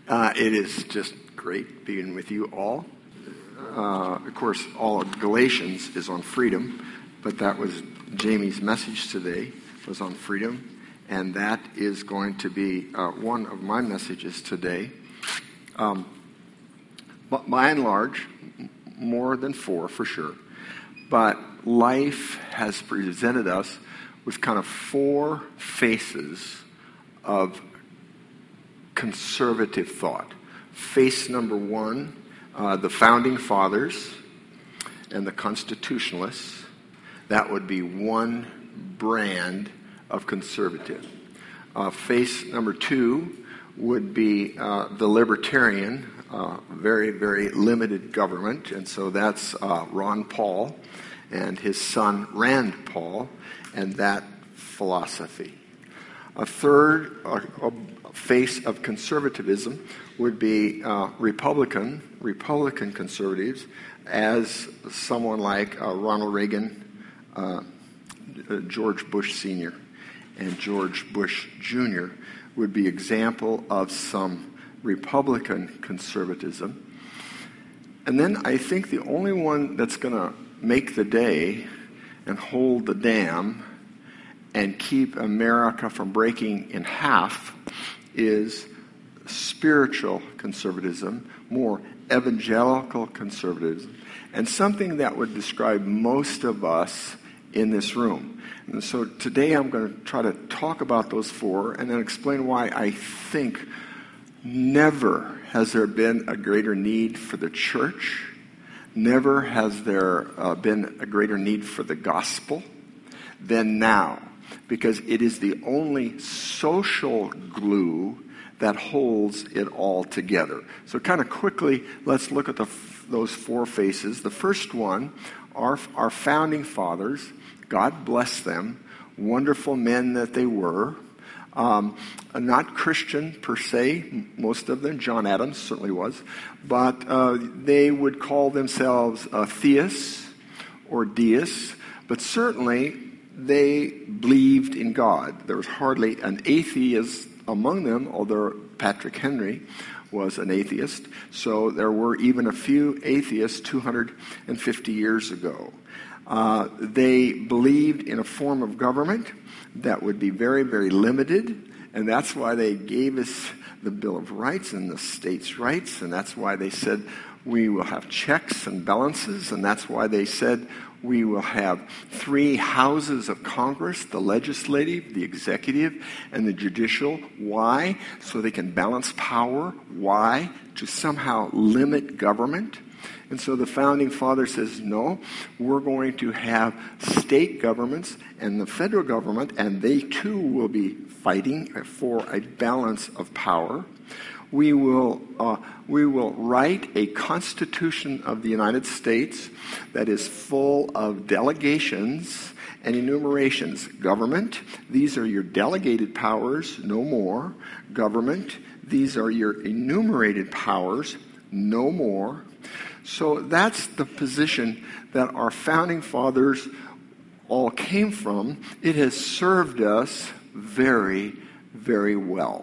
It is just great being with you all. Of course, all of Galatians is on freedom, but that was Jamie's message today, was on freedom, and that is going to be one of my messages today. But by and large, more than four for sure, but life has presented us with kind of four faces of conservative thought. Face number one, the founding fathers and the constitutionalists. That would be one brand of conservative. Face number two would be the libertarian, very, very limited government. And so that's Ron Paul and his son Rand Paul and that philosophy. A third face of conservatism would be Republican conservatives, as someone like Ronald Reagan, George Bush Sr., and George Bush Jr. would be example of some Republican conservatism. And then I think the only one that's going to make the day and hold the dam and keep America from breaking in half is spiritual conservatism, more evangelical conservatism, and something that would describe most of us in this room. And so today I'm going to try to talk about those four and then explain why I think never has there been a greater need for the church, never has there been a greater need for the gospel than now, because it is the only social glue that holds it all together. So kind of quickly, let's look at those four faces. The first one, our founding fathers, God bless them, wonderful men that they were, not Christian per se, most of them. John Adams certainly was, but they would call themselves theists or deists, but certainly they believed in God. There was hardly an atheist among them, although Patrick Henry was an atheist. So there were even a few atheists 250 years ago. They believed in a form of government that would be very, very limited, and that's why they gave us the Bill of Rights and the states' rights, and that's why they said we will have checks and balances, and that's why they said we will have three houses of Congress, the legislative, the executive, and the judicial. Why? So they can balance power. Why? To somehow limit government. And so the founding father says, no, we're going to have state governments and the federal government, and they too will be fighting for a balance of power. We will write a Constitution of the United States that is full of delegations and enumerations. Government, these are your delegated powers, no more. Government, these are your enumerated powers, no more. So that's the position that our founding fathers all came from. It has served us very, very well.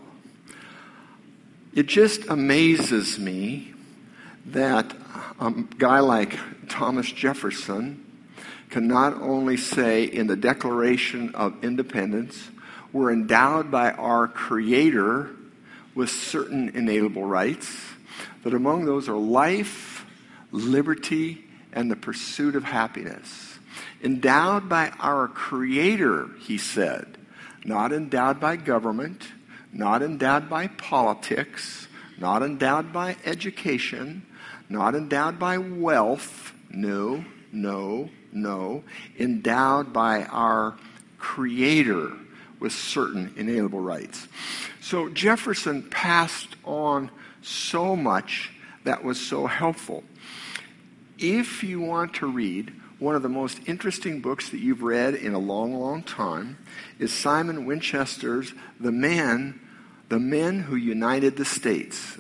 It just amazes me that a guy like Thomas Jefferson can not only say in the Declaration of Independence, we're endowed by our Creator with certain inalienable rights, but among those are life, liberty, and the pursuit of happiness. Endowed by our Creator, he said, not endowed by government, not endowed by politics, not endowed by education, not endowed by wealth. No, no, no. Endowed by our Creator with certain inalienable rights. So Jefferson passed on so much that was so helpful. If you want to read one of the most interesting books that you've read in a long, long time, is Simon Winchester's The Men Who United the States.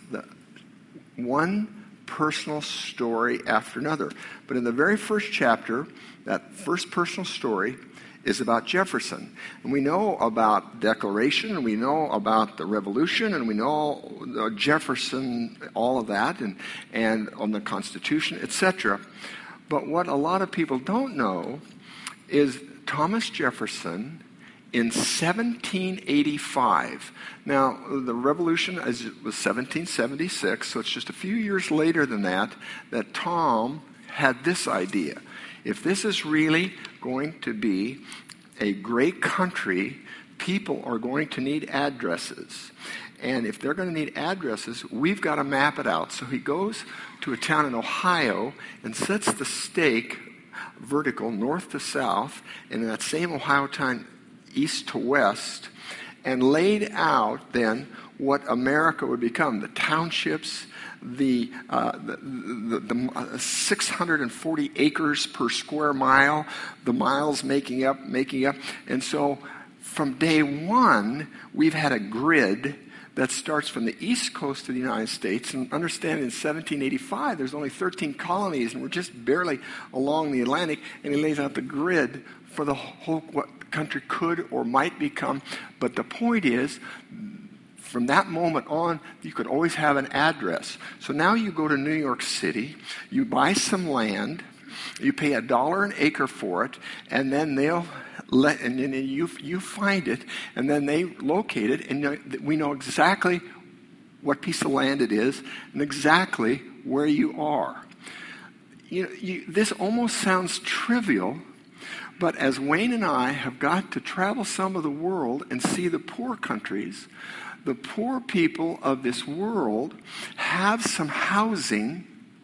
One personal story after another. But in the very first chapter, that first personal story is about Jefferson. And we know about the Declaration, and we know about the Revolution, and we know Jefferson, all of that, and on the Constitution, etc. But what a lot of people don't know is Thomas Jefferson in 1785. Now, the Revolution was 1776, so it's just a few years later than that Tom had this idea. If this is really going to be a great country, people are going to need addresses. And if they're going to need addresses, we've got to map it out. So he goes to a town in Ohio and sets the stake vertical, north to south, and in that same Ohio town, east to west, and laid out then what America would become. The townships, the 640 acres per square mile, the miles making up. And so from day one, we've had a grid that starts from the east coast of the United States. And understand in 1785, there's only 13 colonies, and we're just barely along the Atlantic, and he lays out the grid for the whole, what the country could or might become. But the point is, from that moment on, you could always have an address. So now you go to New York City, you buy some land, you pay $1 an acre for it, and then and then you find it, and then they locate it, and we know exactly what piece of land it is and exactly where you are. This almost sounds trivial, but as Wayne and I have got to travel some of the world and see the poor countries, the poor people of this world have some housing,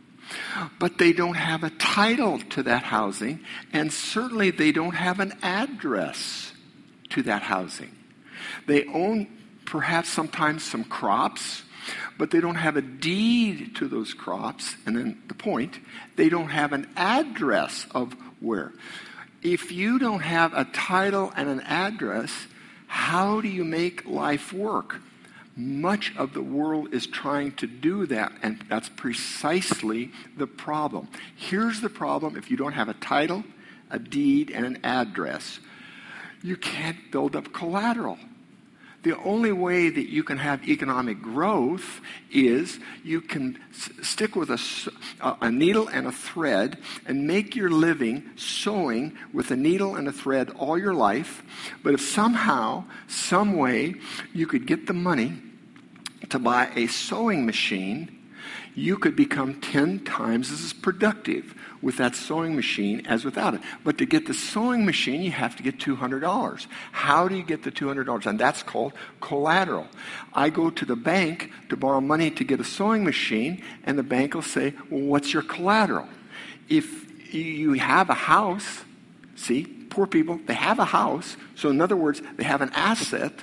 but they don't have a title to that housing, and certainly they don't have an address to that housing. They own perhaps sometimes some crops, but they don't have a deed to those crops. And then the point, they don't have an address of where. If you don't have a title and an address, how do you make life work? Much of the world is trying to do that, and that's precisely the problem. Here's the problem: if you don't have a title, a deed, and an address, you can't build up collateral. The only way that you can have economic growth is you can stick with a needle and a thread and make your living sewing with a needle and a thread all your life. But if somehow, some way, you could get the money to buy a sewing machine, you could become 10 times as productive with that sewing machine as without it. But to get the sewing machine, you have to get $200. How do you get the $200? And that's called collateral. I go to the bank to borrow money to get a sewing machine, and the bank will say, well, what's your collateral? If you have a house, see, poor people, they have a house. So in other words, they have an asset,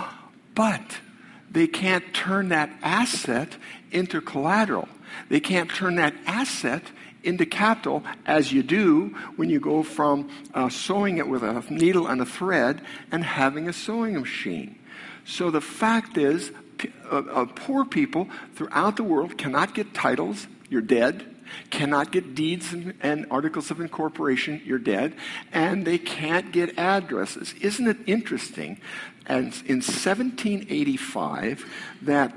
but they can't turn that asset into collateral. They can't turn that asset into capital as you do when you go from sewing it with a needle and a thread and having a sewing machine. So the fact is, poor people throughout the world cannot get titles, you're dead, cannot get deeds and articles of incorporation, you're dead, and they can't get addresses. Isn't it interesting? And in 1785, that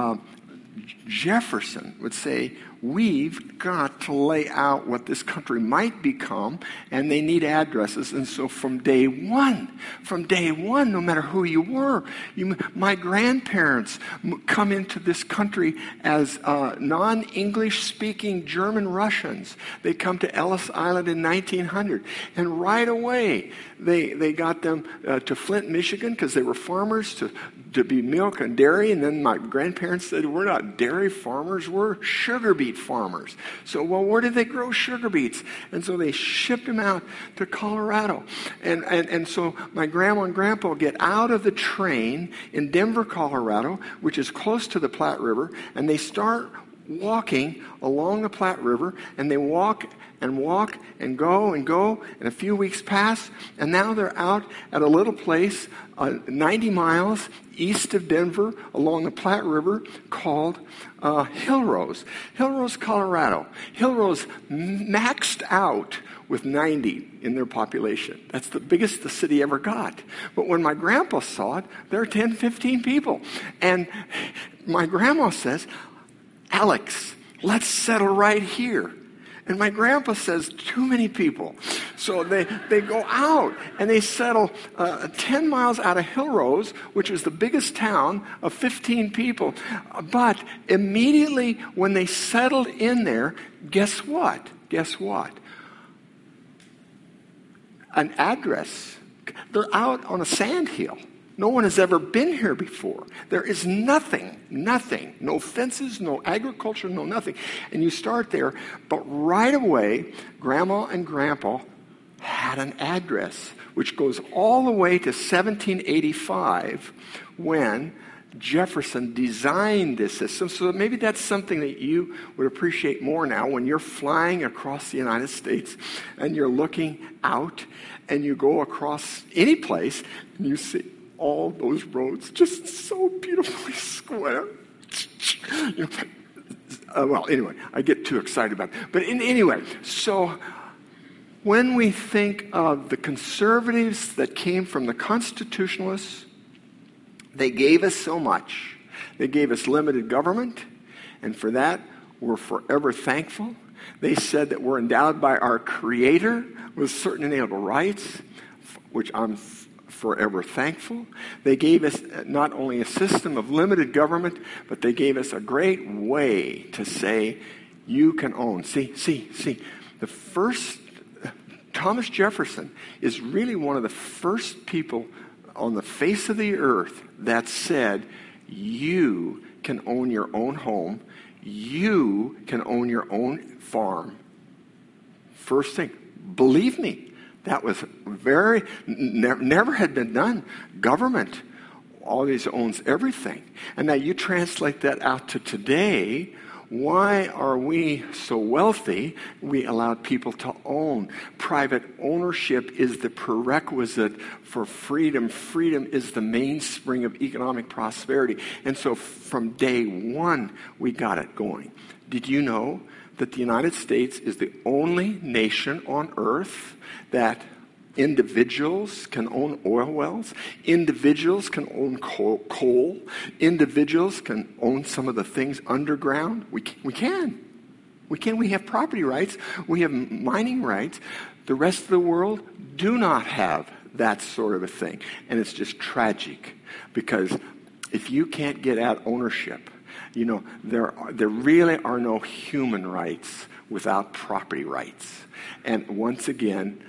Jefferson would say, we've got to lay out what this country might become, and they need addresses. And so from day one, no matter who you were, my grandparents come into this country as non-English speaking German Russians. They come to Ellis Island in 1900, and right away they got them to Flint, Michigan, because they were farmers, to be milk and dairy. And then my grandparents said, we're not dairy farmers, we're sugar beet farmers. So, well, where did they grow sugar beets? And so they shipped them out to Colorado. And so my grandma and grandpa get out of the train in Denver, Colorado, which is close to the Platte River, and they start walking along the Platte River, and they walk and walk and go, and a few weeks pass, and now they're out at a little place 90 miles east of Denver along the Platte River called Hillrose, Colorado. Hillrose maxed out with 90 in their population. That's the biggest the city ever got. But when my grandpa saw it, there were 10, 15 people. And my grandma says, Alex, let's settle right here. And my grandpa says, too many people. So they go out and they settle 10 miles out of Hillrose, which is the biggest town of 15 people. But immediately when they settled in there, guess what? An address. They're out on a sand hill. No one has ever been here before. There is nothing. No fences, no agriculture, no nothing. And you start there, but right away, Grandma and Grandpa had an address, which goes all the way to 1785, when Jefferson designed this system. So maybe that's something that you would appreciate more now when you're flying across the United States and you're looking out and you go across any place and you see all those roads just so beautifully square. Well, anyway, I get too excited about it. But anyway, so when we think of the conservatives that came from the constitutionalists, they gave us so much. They gave us limited government, and for that, we're forever thankful. They said that we're endowed by our Creator with certain inalienable rights, which I'm forever thankful. They gave us not only a system of limited government, but they gave us a great way to say, you can own. See, the first, Thomas Jefferson is really one of the first people on the face of the earth that said, you can own your own home, you can own your own farm. First thing, believe me, that was never had been done. Government always owns everything. And now you translate that out to today. Why are we so wealthy? We allowed people to own. Private ownership is the prerequisite for freedom. Freedom is the mainspring of economic prosperity. And so from day one, we got it going. Did you know that the United States is the only nation on earth that individuals can own oil wells, individuals can own coal, individuals can own some of the things underground? We can. We have property rights. We have mining rights. The rest of the world do not have that sort of a thing. And it's just tragic, because if you can't get at ownership, you know, there really are no human rights without property rights. And once again,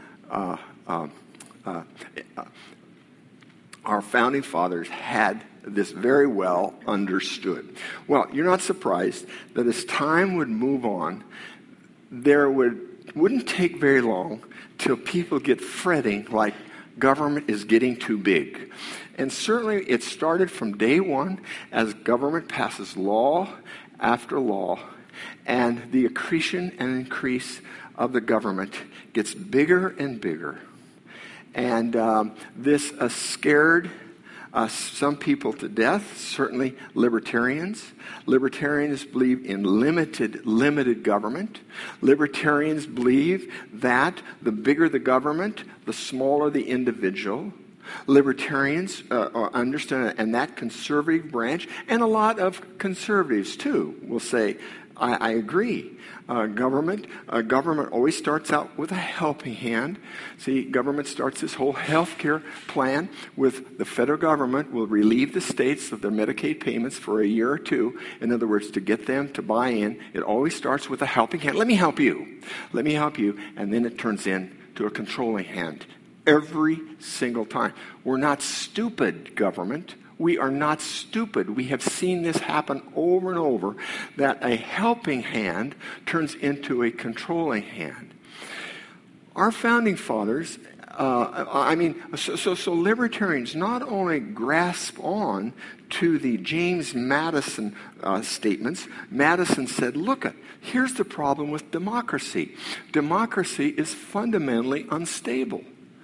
our founding fathers had this very well understood. Well, you're not surprised that as time would move on, there wouldn't take very long till people get fretting like government is getting too big. And certainly it started from day one as government passes law after law, and the accretion and increase of the government gets bigger and bigger. And this scared some people to death, certainly libertarians. Libertarians believe in limited government. Libertarians believe that the bigger the government, the smaller the individual. Libertarians understand, and that conservative branch, and a lot of conservatives too, will say, I agree. Government always starts out with a helping hand. See, government starts this whole health care plan with the federal government will relieve the states of their Medicaid payments for a year or two. In other words, to get them to buy in. It always starts with a helping hand. Let me help you. And then it turns into a controlling hand. Every single time. We're not stupid, government. We are not stupid. We have seen this happen over and over, that a helping hand turns into a controlling hand. Our founding fathers So libertarians not only grasp on to the James Madison statements. Madison said, look, here's the problem with democracy. Democracy is fundamentally unstable.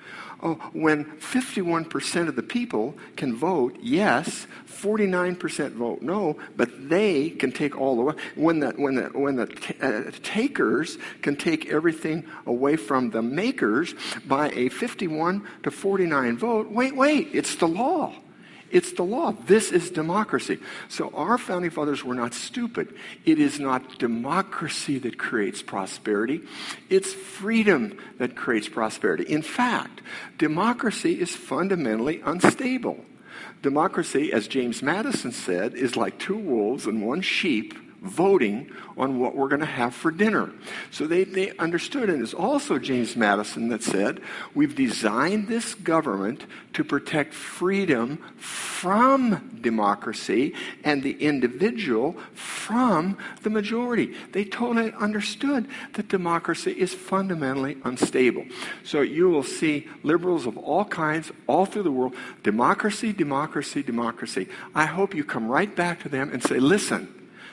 When 51% of the people can vote yes, 49% vote no, but they can take all the way. When the takers can take everything away from the makers by a 51 to 49 vote, wait, it's the law. It's the law. This is democracy. So our founding fathers were not stupid. It is not democracy that creates prosperity. It's freedom that creates prosperity. In fact, democracy is fundamentally unstable. Democracy, as James Madison said, is like two wolves and one sheep voting on what we're going to have for dinner. So they understood, and it's also James Madison that said, we've designed this government to protect freedom from democracy and the individual from the majority. They totally understood that democracy is fundamentally unstable. So you will see liberals of all kinds all through the world, democracy, democracy, democracy. I hope you come right back to them and say, listen,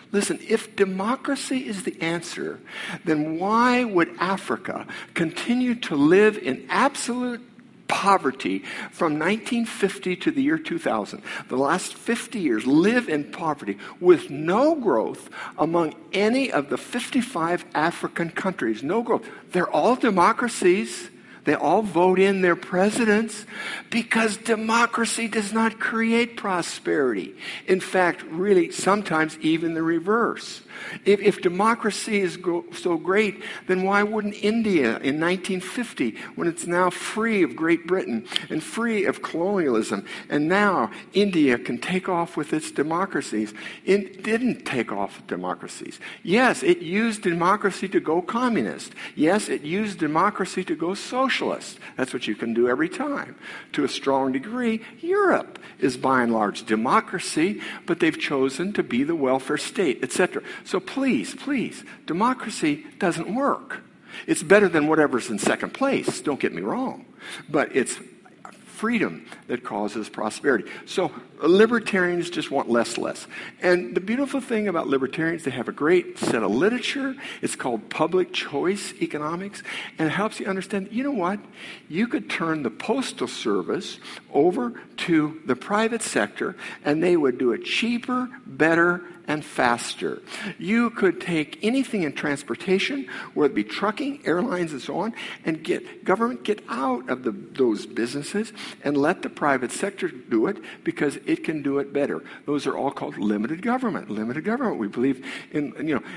if democracy is the answer, then why would Africa continue to live in absolute poverty from 1950 to the year 2000? The last 50 years, live in poverty with no growth among any of the 55 African countries. No growth. They're all democracies. They all vote in their presidents because democracy does not create prosperity. In fact, really, sometimes even the reverse. If democracy is so great, then why wouldn't India in 1950, when it's now free of Great Britain and free of colonialism, and now India can take off with its democracies? It didn't take off with democracies. Yes, it used democracy to go communist. Yes, it used democracy to go socialist. That's what you can do every time. To a strong degree, Europe is by and large democracy, but they've chosen to be the welfare state, etc. So please, democracy doesn't work. It's better than whatever's in second place, don't get me wrong. But it's freedom that causes prosperity. So libertarians just want less. And the beautiful thing about libertarians, they have a great set of literature. It's called public choice economics. And it helps you understand, you know what? You could turn the postal service over to the private sector, and they would do it cheaper, better, and faster. You could take anything in transportation, whether it be trucking, airlines, and so on, and get out of those businesses and let the private sector do it because it can do it better. Those are all called limited government. Limited government. We believe in,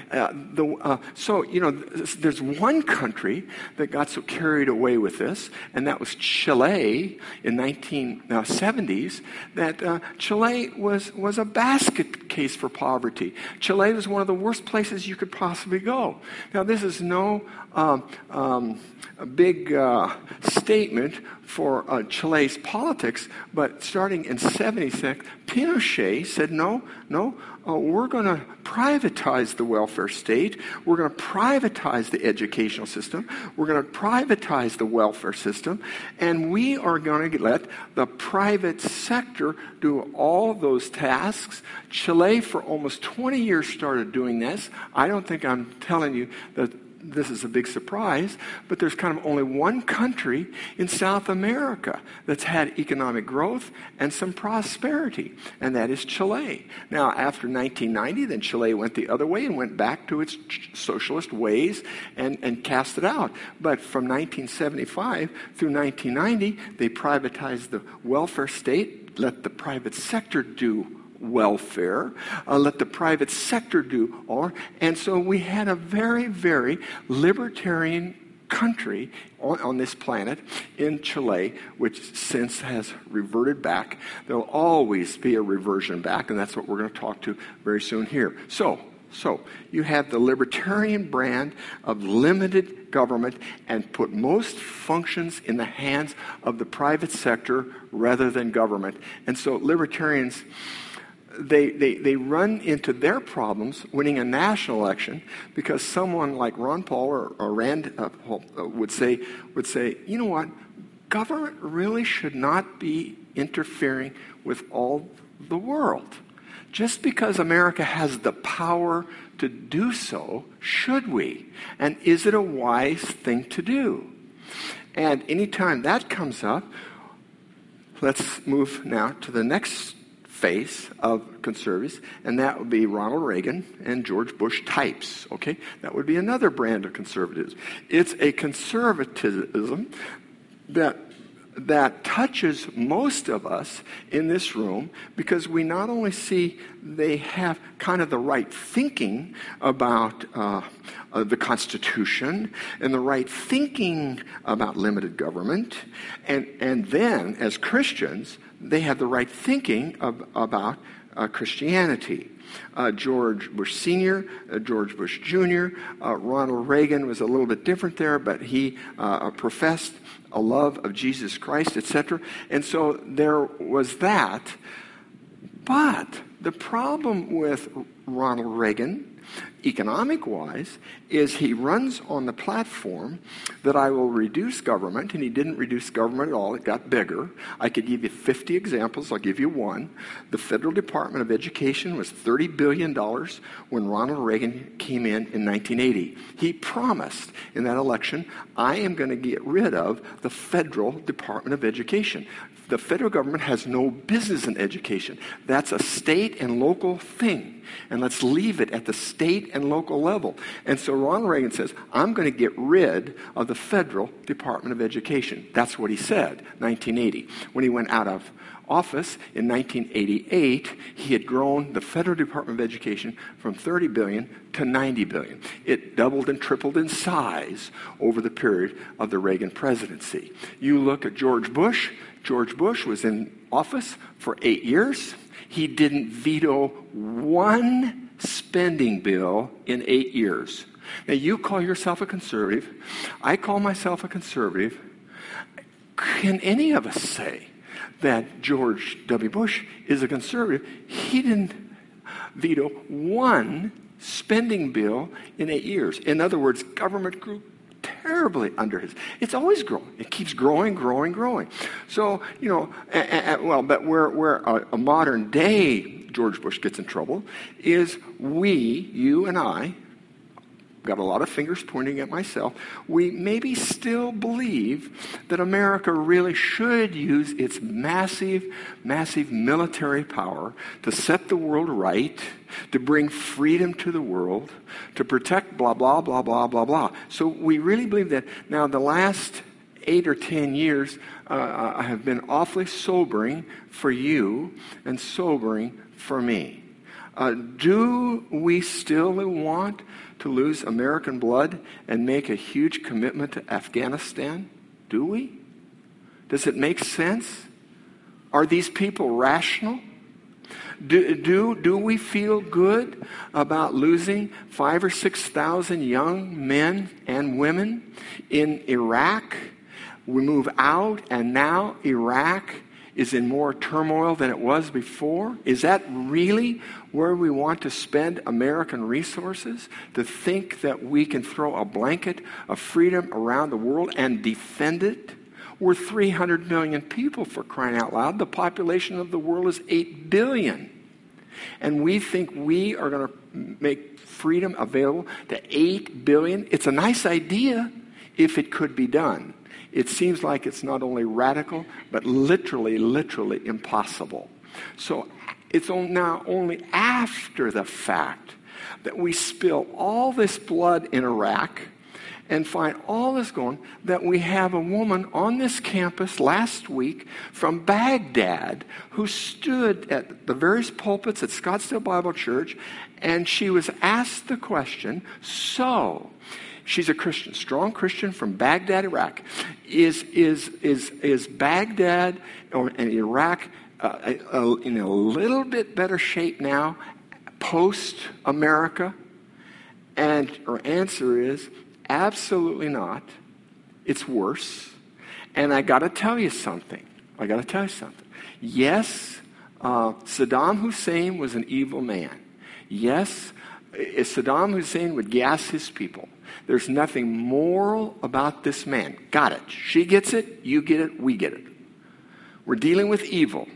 there's one country that got so carried away with this, and that was Chile in 1970s. That Chile was a basket case for poverty. Chile was one of the worst places you could possibly go. Now, this is no a big statement for Chile's politics, but starting in 76, Pinochet said, no, we're going to privatize the welfare state. We're going to privatize the educational system. We're going to privatize the welfare system. And we are going to let the private sector do all those tasks. Chile, for almost 20 years, started doing this. I don't think I'm telling you that this is a big surprise, but there's kind of only one country in South America that's had economic growth and some prosperity, and that is Chile. Now, after 1990, then Chile went the other way and went back to its socialist ways and cast it out. But from 1975 through 1990, they privatized the welfare state, let the private sector do welfare, let the private sector do all. And so we had a very, very libertarian country on this planet in Chile, which since has reverted back. There'll always be a reversion back, and that's what we're going to talk to very soon here. So you have the libertarian brand of limited government and put most functions in the hands of the private sector rather than government. And so libertarians, they run into their problems winning a national election because someone like Ron Paul or Rand Paul would say, you know what? government really should not be interfering with all the world. Just because America has the power to do so, should we? And is it a wise thing to do? And anytime that comes up, let's move now to the next phase of conservatives, and that would be Ronald Reagan and George Bush types, okay? That would be another brand of conservatism. It's a conservatism that touches most of us in this room, because we not only see they have kind of the right thinking about the Constitution and the right thinking about limited government, and then as Christians, they have the right thinking about Christianity. George Bush Sr., George Bush Jr., Ronald Reagan was a little bit different there, but he professed a love of Jesus Christ, etc. And so there was that. But the problem with Ronald Reagan, economic-wise, is he runs on the platform that I will reduce government, and he didn't reduce government at all. It got bigger. I could give you 50 examples. I'll give you one. The Federal Department of Education was $30 billion when Ronald Reagan came in 1980. He promised in that election, I am going to get rid of the Federal Department of Education. The federal government has no business in education. That's a state and local thing. And let's leave it at the state and local level. And so Ronald Reagan says, I'm going to get rid of the Federal Department of Education. That's what he said, 1980. When he went out of office in 1988, he had grown the Federal Department of Education from $30 billion to $90 billion. It doubled and tripled in size over the period of the Reagan presidency. You look at George Bush. George Bush was in office for 8 years. He didn't veto one spending bill in 8 years. Now, you call yourself a conservative. I call myself a conservative. Can any of us say that George W. Bush is a conservative? He didn't veto one spending bill in 8 years. In other words, government grew terribly under his. It's always growing. It keeps growing. So, but where a modern day George Bush gets in trouble is you and I, got a lot of fingers pointing at myself, we maybe still believe that America really should use its massive military power to set the world right, to bring freedom to the world, to protect blah, blah, blah, blah, blah, blah. So we really believe that. Now, the last 8 or 10 years have been awfully sobering for you and sobering for me. Do we still want to lose American blood and make a huge commitment to Afghanistan? Do we? Does it make sense? Are these people rational? Do we feel good about losing 5,000 or 6,000 young men and women in Iraq? We move out, and now Iraq is in more turmoil than it was before? Is that really where we want to spend American resources? To think that we can throw a blanket of freedom around the world and defend it? We're 300 million people, for crying out loud. The population of the world is 8 billion. And we think we are going to make freedom available to 8 billion? It's a nice idea if it could be done. It seems like it's not only radical, but literally impossible. So it's now only after the fact that we spill all this blood in Iraq and find all this going, that we have a woman on this campus last week from Baghdad who stood at the various pulpits at Scottsdale Bible Church, and she was asked the question, so she's a Christian, strong Christian from Baghdad, Iraq. Is Baghdad and Iraq in a little bit better shape now, post-America? And her answer is, absolutely not. It's worse. And I got to tell you something. Yes, Saddam Hussein was an evil man. Yes, Saddam Hussein would gas his people. There's nothing moral about this man. Got it. She gets it, you get it, we get it. We're dealing with evil.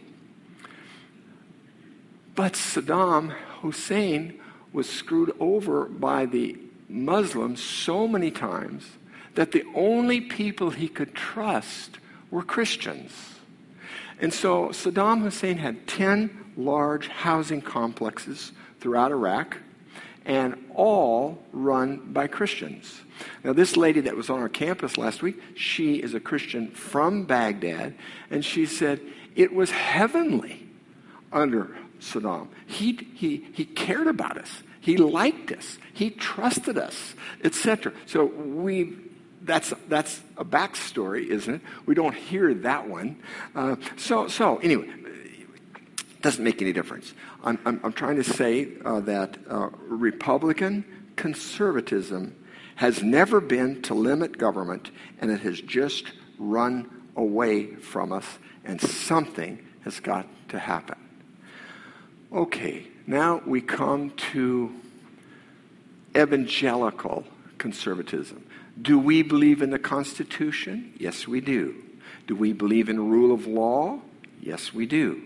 But Saddam Hussein was screwed over by the Muslims so many times that the only people he could trust were Christians. And so Saddam Hussein had 10 large housing complexes throughout Iraq, and all run by Christians. Now, this lady that was on our campus last week, she is a Christian from Baghdad, and she said it was heavenly under Saddam. He cared about us. He liked us. He trusted us, etc. So that's a backstory, isn't it? We don't hear that one. So anyway, it doesn't make any difference. I'm trying to say that Republican conservatism has never been to limit government, and it has just run away from us, and something has got to happen. Okay, now we come to evangelical conservatism. Do we believe in the Constitution? Yes, we do. Do we believe in rule of law? Yes, we do.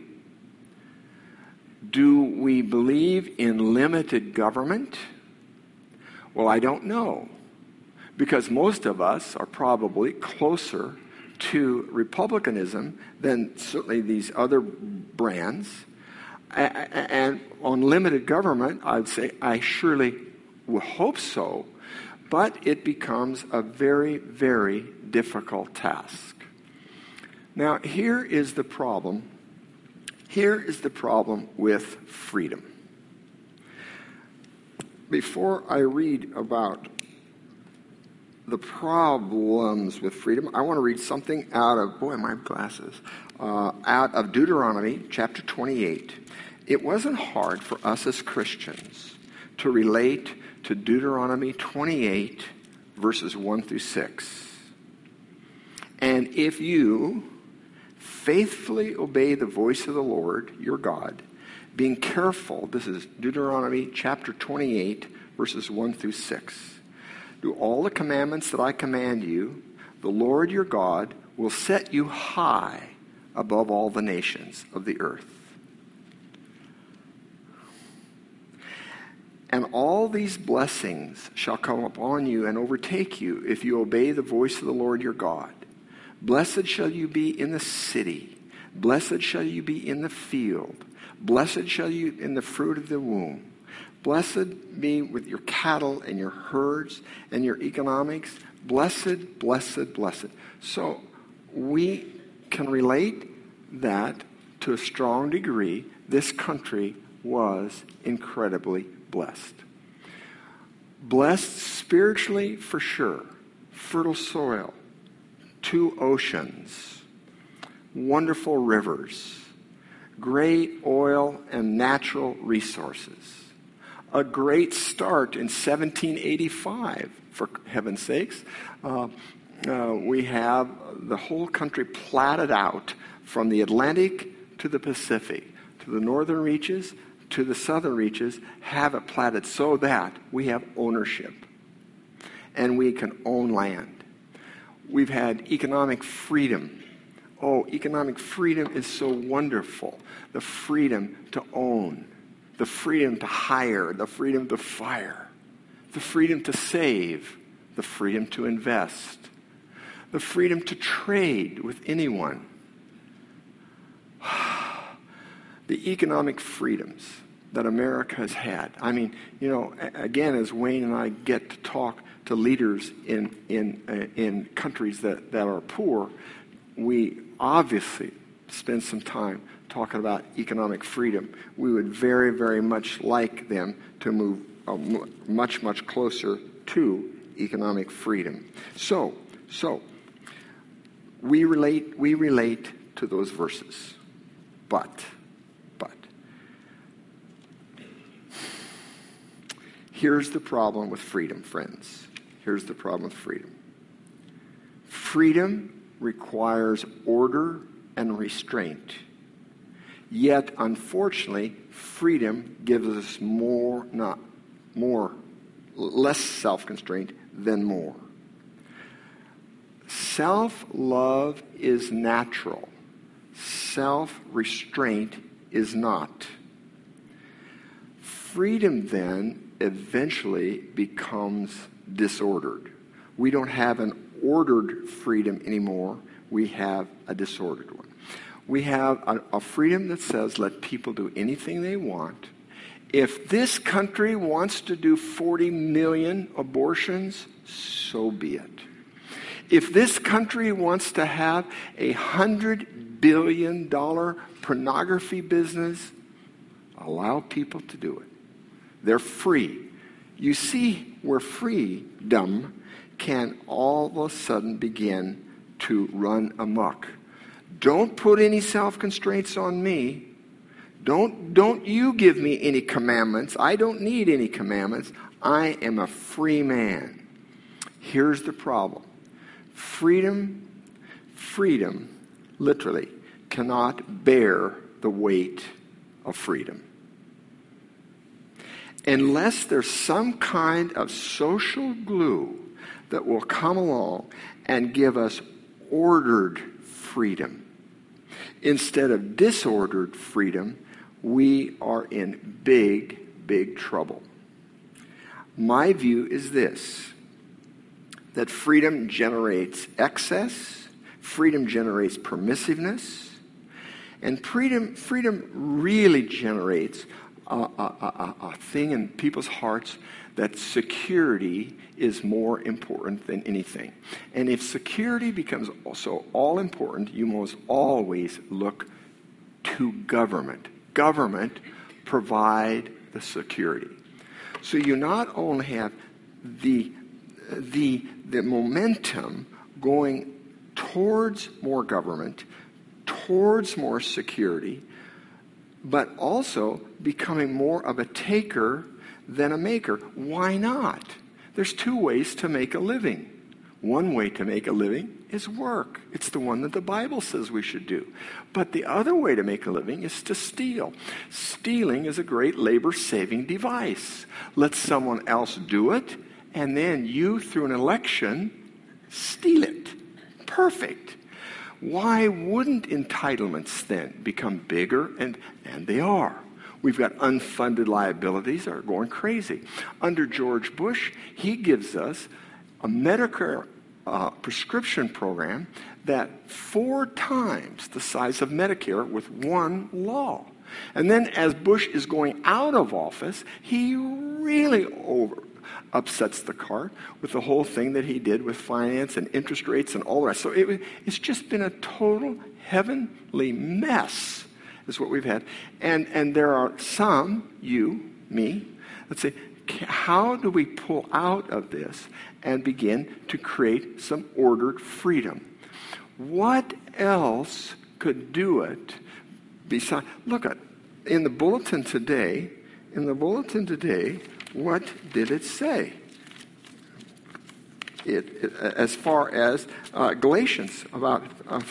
Do we believe in limited government? Well, I don't know, because most of us are probably closer to republicanism than certainly these other brands. And on limited government, I'd say I surely will hope so, but it becomes a very, very difficult task. Now, here is the problem. Here is the problem with freedom. Before I read about the problems with freedom, I want to read something out of, out of Deuteronomy chapter 28. It wasn't hard for us as Christians to relate to Deuteronomy 28, verses 1 through 6. And if you faithfully obey the voice of the Lord, your God, being careful, this is Deuteronomy chapter 28, verses 1 through 6. Do all the commandments that I command you, the Lord your God will set you high above all the nations of the earth. And all these blessings shall come upon you and overtake you if you obey the voice of the Lord your God. Blessed shall you be in the city. Blessed shall you be in the field. Blessed shall you in the fruit of the womb. Blessed be with your cattle and your herds and your economics. Blessed, blessed, blessed. So we can relate that to a strong degree. This country was incredibly blessed. Blessed spiritually for sure. Fertile soil. 2 oceans. Wonderful rivers. Great oil and natural resources. A great start in 1785, for heaven's sakes. We have the whole country platted out from the Atlantic to the Pacific, to the northern reaches, to the southern reaches, have it platted so that we have ownership and we can own land. We've had economic freedom. Oh, economic freedom is so wonderful. The freedom to own, the freedom to hire, the freedom to fire, the freedom to save, the freedom to invest, the freedom to trade with anyone. The economic freedoms that America has had. I mean, again, as Wayne and I get to talk to leaders in countries that are poor, we obviously spend some time talking about economic freedom. We would very, very much like them to move much, much closer to economic freedom. So we relate to those verses. But here's the problem with freedom, friends. Here's the problem with freedom. Freedom requires order and restraint. Yet, unfortunately, freedom gives us less self-constraint than more. Self-love is natural. Self-restraint is not. Freedom then eventually becomes disordered. We don't have an ordered freedom anymore. We have a disordered one. We have a freedom that says let people do anything they want. If this country wants to do 40 million abortions, so be it. If this country wants to have $100 billion pornography business, allow people to do it. They're free. You see where freedom can all of a sudden begin to run amok. Don't put any self-constraints on me. Don't you give me any commandments. I don't need any commandments. I am a free man. Here's the problem. Freedom, literally, cannot bear the weight of freedom. Unless there's some kind of social glue that will come along and give us ordered freedom instead of disordered freedom, we are in big, big trouble. My view is this, that freedom generates excess, freedom generates permissiveness, and freedom really generates a thing in people's hearts that security is more important than anything. And if security becomes also all important, you must always look to government. Government provide the security. So you not only have the momentum going towards more government, towards more security, but also becoming more of a taker than a maker. Why not? There's two ways to make a living. One way to make a living is work. It's the one that the Bible says we should do. But the other way to make a living is to steal. Stealing is a great labor-saving device. Let someone else do it, and then you, through an election, steal it. Perfect. Why wouldn't entitlements then become bigger? And they are. We've got unfunded liabilities that are going crazy. Under George Bush, he gives us a Medicare prescription program that 4 times the size of Medicare with one law. And then as Bush is going out of office, he really upsets the cart with the whole thing that he did with finance and interest rates and all the rest. So it's just been a total heavenly mess is what we've had. And there are some, you, me, that say, how do we pull out of this and begin to create some ordered freedom? What else could do it besides? Look at in the bulletin today. What did it say? It as far as Galatians about.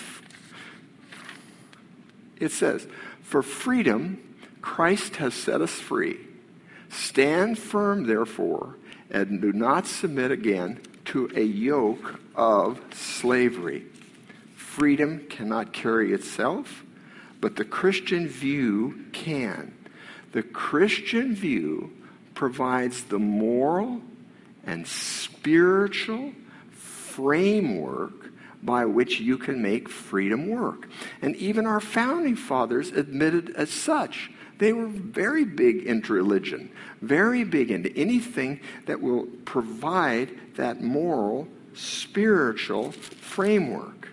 It says, "For freedom, Christ has set us free. Stand firm, therefore, and do not submit again to a yoke of slavery." Freedom cannot carry itself, but the Christian view can. The Christian view provides the moral and spiritual framework by which you can make freedom work. And even our founding fathers admitted as such. They were very big into religion, very big into anything that will provide that moral, spiritual framework.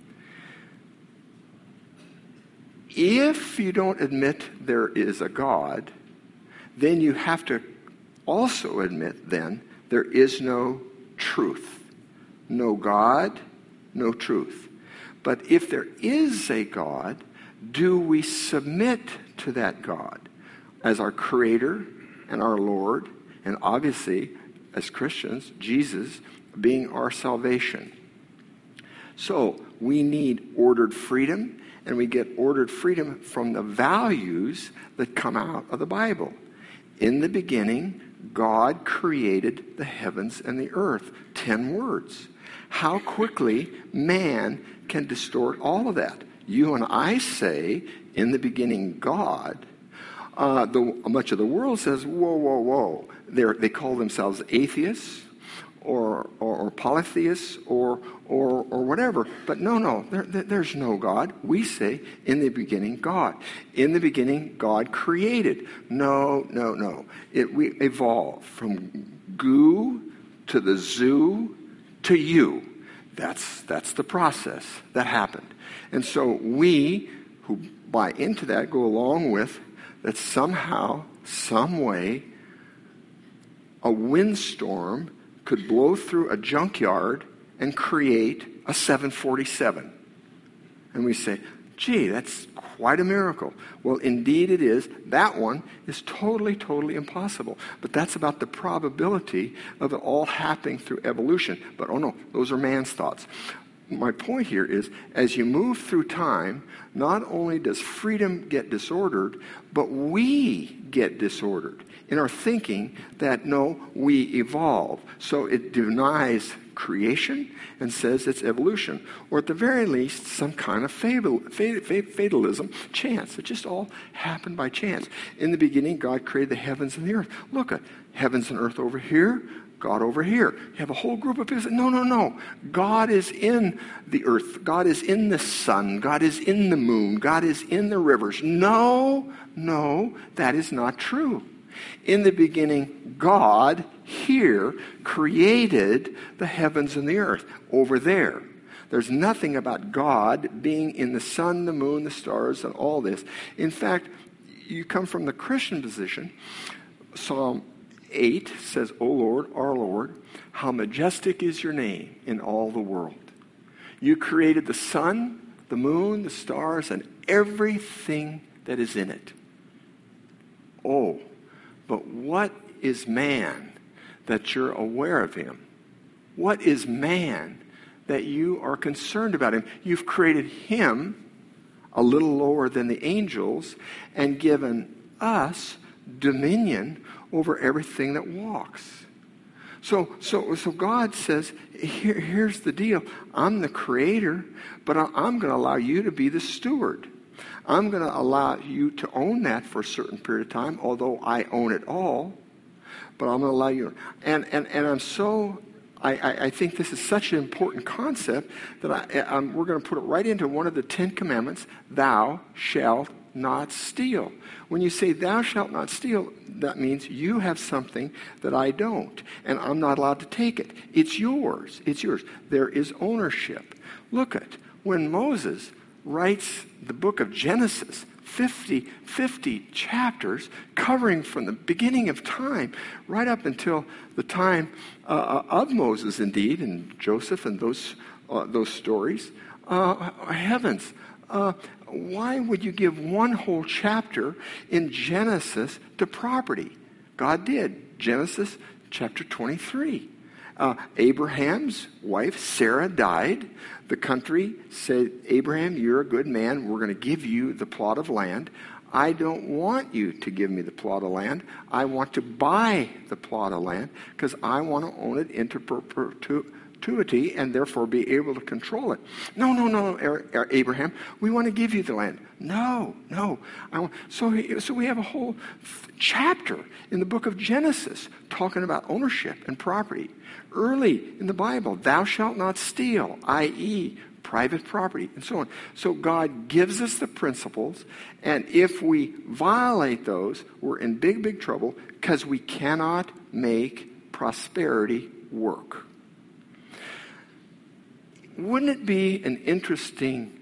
If you don't admit there is a God, then you have to also admit then there is no truth. No God, no truth. But if there is a God, do we submit to that God as our Creator and our Lord, and obviously, as Christians, Jesus being our salvation? So, we need ordered freedom, and we get ordered freedom from the values that come out of the Bible. In the beginning, God created the heavens and the earth. 10 words. How quickly man can distort all of that. You and I say, in the beginning, God. Much of the world says, whoa, whoa, whoa. They call themselves atheists or polytheists or whatever. But no, there's no God. We say, in the beginning, God. In the beginning, God created. No. We evolved from goo to the zoo to you. That's the process that happened. And so we who buy into that go along with that somehow, some way, a windstorm could blow through a junkyard and create a 747. And we say, gee, that's quite a miracle. Well, indeed it is. That one is totally, totally impossible. But that's about the probability of it all happening through evolution. But oh no, those are man's thoughts. My point here is, as you move through time, not only does freedom get disordered, but we get disordered in our thinking that, no, we evolve. So it denies creation and says it's evolution. Or at the very least, some kind of fatalism, chance. It just all happened by chance. In the beginning, God created the heavens and the earth. Look at heavens and earth over here, God over here. You have a whole group of people that say, no. God is in the earth. God is in the sun. God is in the moon. God is in the rivers. No, that is not true. In the beginning, God here created the heavens and the earth over there. There's nothing about God being in the sun, the moon, the stars, and all this. In fact, you come from the Christian position. Psalm 8 says, O Lord, our Lord, how majestic is your name in all the world. You created the sun, the moon, the stars, and everything that is in it. Oh, but what is man that you're aware of him? What is man that you are concerned about him? You've created him a little lower than the angels and given us dominion over everything that walks. So God says, here's the deal. I'm the creator, but I'm going to allow you to be the steward. I'm going to allow you to own that for a certain period of time, although I own it all. But I'm going to allow you. And I think this is such an important concept that we're going to put it right into one of the 10 commandments. Thou shalt not steal. When you say thou shalt not steal, that means you have something that I don't, and I'm not allowed to take it. It's yours. It's yours. There is ownership. Look at when Moses writes the book of Genesis, 50 chapters covering from the beginning of time right up until the time of Moses, indeed, and Joseph and those stories. Heavens. Why would you give one whole chapter in Genesis to property? God did. Genesis chapter 23. Abraham's wife, Sarah, died. The country said, Abraham, you're a good man. We're going to give you the plot of land. I don't want you to give me the plot of land. I want to buy the plot of land because I want to own it into perpetuity and therefore be able to control it. No, Abraham, we want to give you the land. No. So we have a whole chapter in the book of Genesis talking about ownership and property. Early in the Bible, thou shalt not steal, i.e., private property, and so on. So God gives us the principles, and if we violate those, we're in big trouble because we cannot make prosperity work. Wouldn't it be an interesting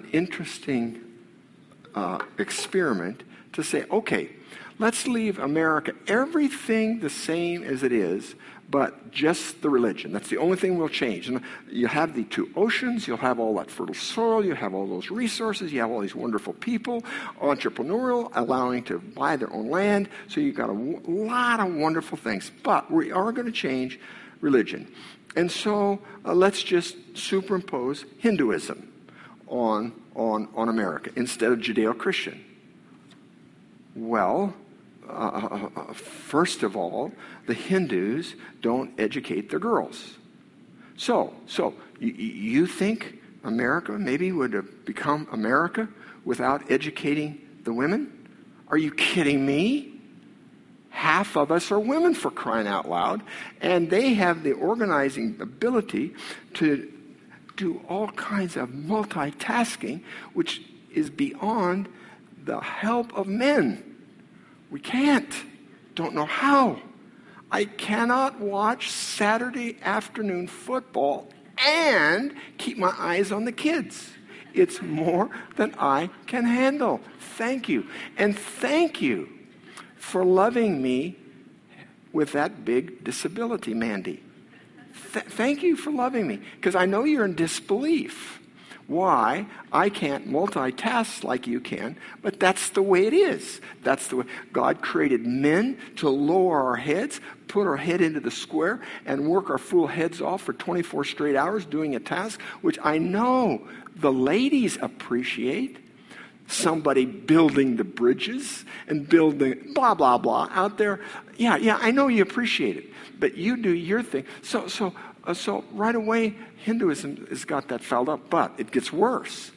experiment to say, okay, let's leave America, everything the same as it is, but just the religion. That's the only thing we'll change. And you have the 2 oceans, you'll have all that fertile soil, you have all those resources, you have all these wonderful people, entrepreneurial, allowing to buy their own land. So you've got a lot of wonderful things. But we are going to change religion. And so let's just superimpose Hinduism on America instead of Judeo-Christian. Well, first of all, the Hindus don't educate their girls. So you think America maybe would have become America without educating the women? Are you kidding me? Half of us are women, for crying out loud, and they have the organizing ability to do all kinds of multitasking, which is beyond the help of men. We can't. Don't know how. I cannot watch Saturday afternoon football and keep my eyes on the kids. It's more than I can handle. Thank you. And thank you for loving me with that big disability, Mandy. Thank you for loving me, because I know you're in disbelief why I can't multitask like you can, but that's the way it is. That's the way God created men to lower our heads, put our head into the square, and work our fool heads off for 24 straight hours doing a task, which I know the ladies appreciate. Somebody building the bridges and building blah, blah, blah out there. Yeah, I know you appreciate it, but you do your thing. So right away, Hinduism has got that fouled up, but it gets worse.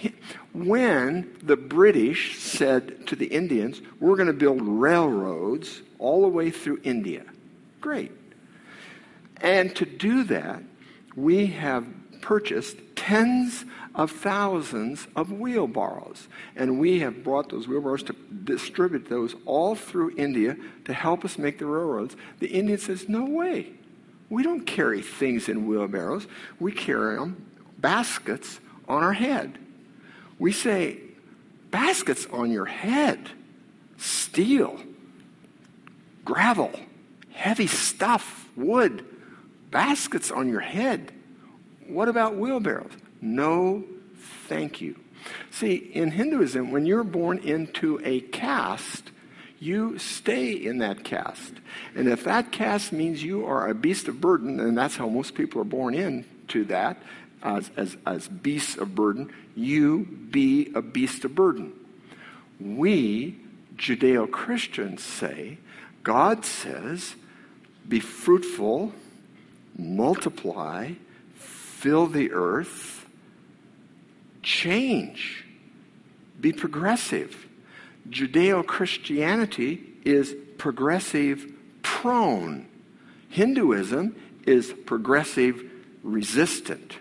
When the British said to the Indians, we're going to build railroads all the way through India. Great. And to do that, we have purchased tens of thousands of wheelbarrows. And we have brought those wheelbarrows to distribute those all through India to help us make the railroads. The Indian says, no way. We don't carry things in wheelbarrows. We carry them, baskets, on our head. We say, baskets on your head, steel, gravel, heavy stuff, wood, baskets on your head. What about wheelbarrows? No, thank you. See, in Hinduism, when you're born into a caste, you stay in that caste. And if that caste means you are a beast of burden, and that's how most people are born into that, as beasts of burden, you be a beast of burden. We, Judeo-Christians, say, God says, be fruitful, multiply, fill the earth, change, be progressive. Judeo-Christianity is progressive prone. Hinduism is progressive resistant.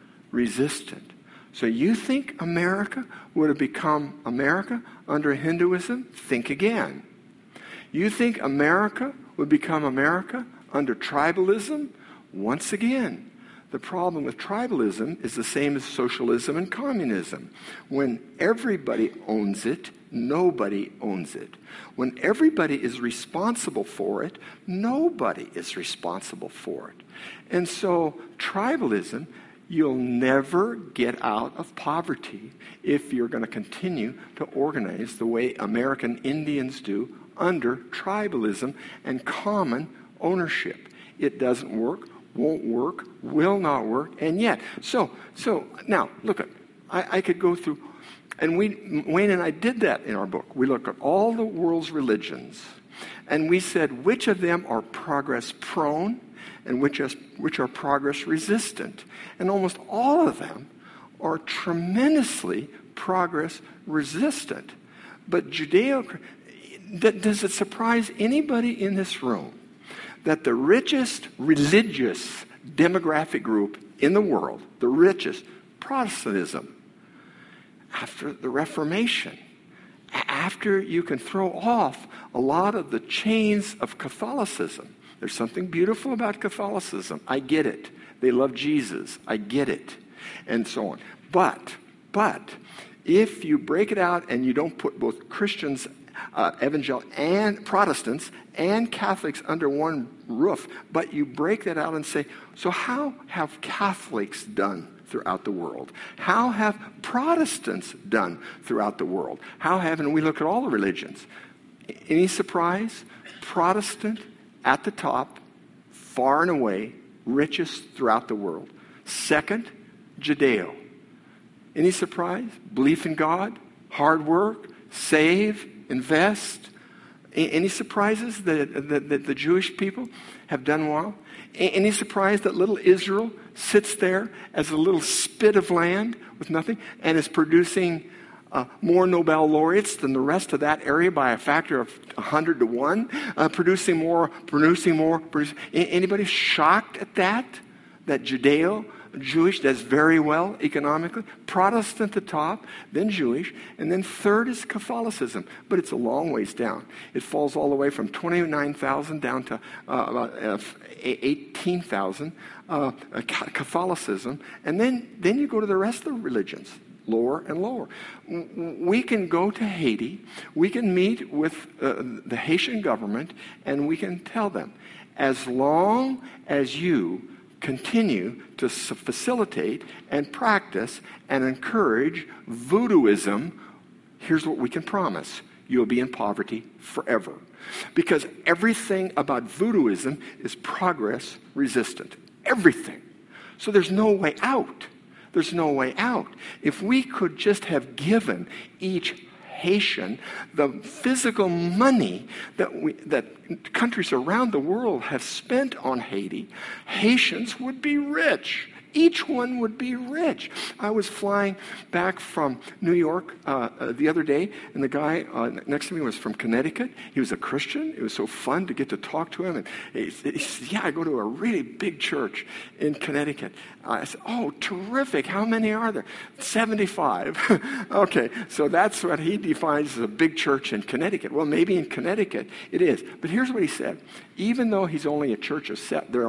So you think America would have become America under Hinduism? Think again. You think America would become America under tribalism? Once again. The problem with tribalism is the same as socialism and communism. When everybody owns it, nobody owns it. When everybody is responsible for it, nobody is responsible for it. And so tribalism, you'll never get out of poverty if you're going to continue to organize the way American Indians do under tribalism and common ownership. It doesn't work. Won't work, will not work, and yet. So now, look at, I could go through, and Wayne and I did that in our book. We looked at all the world's religions, and we said which of them are progress prone and which are progress resistant. And almost all of them are tremendously progress resistant. But does it surprise anybody in this room that the richest religious demographic group in the world, the richest, Protestantism, after the Reformation, after you can throw off a lot of the chains of Catholicism. There's something beautiful about Catholicism. I get it. They love Jesus. I get it. And so on. But if you break it out and you don't put both Christians, evangelical and Protestants and Catholics under one roof, but you break that out and say, so how have Catholics done throughout the world? How have Protestants done throughout the world? And we look at all the religions. Any surprise? Protestant at the top, far and away, richest throughout the world. Second, Judeo. Any surprise? Belief in God, hard work, save, invest, Any surprises that the Jewish people have done well? Any surprise that little Israel sits there as a little spit of land with nothing and is producing more Nobel laureates than the rest of that area by a factor of 100 to 1, producing more. Anybody shocked at that? That Judeo-Jewish does very well economically? Protestant at the top, then Jewish, and then third is Catholicism. But it's a long ways down. It falls all the way from 29,000 down to about 18,000, Catholicism. And then you go to the rest of the religions. Lower and lower. We can go to Haiti, we can meet with the Haitian government, and we can tell them, as long as you continue to facilitate and practice and encourage voodooism, here's what we can promise. You'll be in poverty forever. Because everything about voodooism is progress resistant. Everything. So there's no way out. There's no way out. If we could just have given each Haitian the physical money that countries around the world have spent on Haiti, Haitians would be rich. Each one would be rich. I was flying back from New York the other day, and the guy next to me was from Connecticut. He was a Christian. It was so fun to get to talk to him. And he said, yeah, I go to a really big church in Connecticut. I said, oh, terrific. How many are there? 75. Okay, so that's what he defines as a big church in Connecticut. Well, maybe in Connecticut it is. But here's what he said. Even though he's only a church of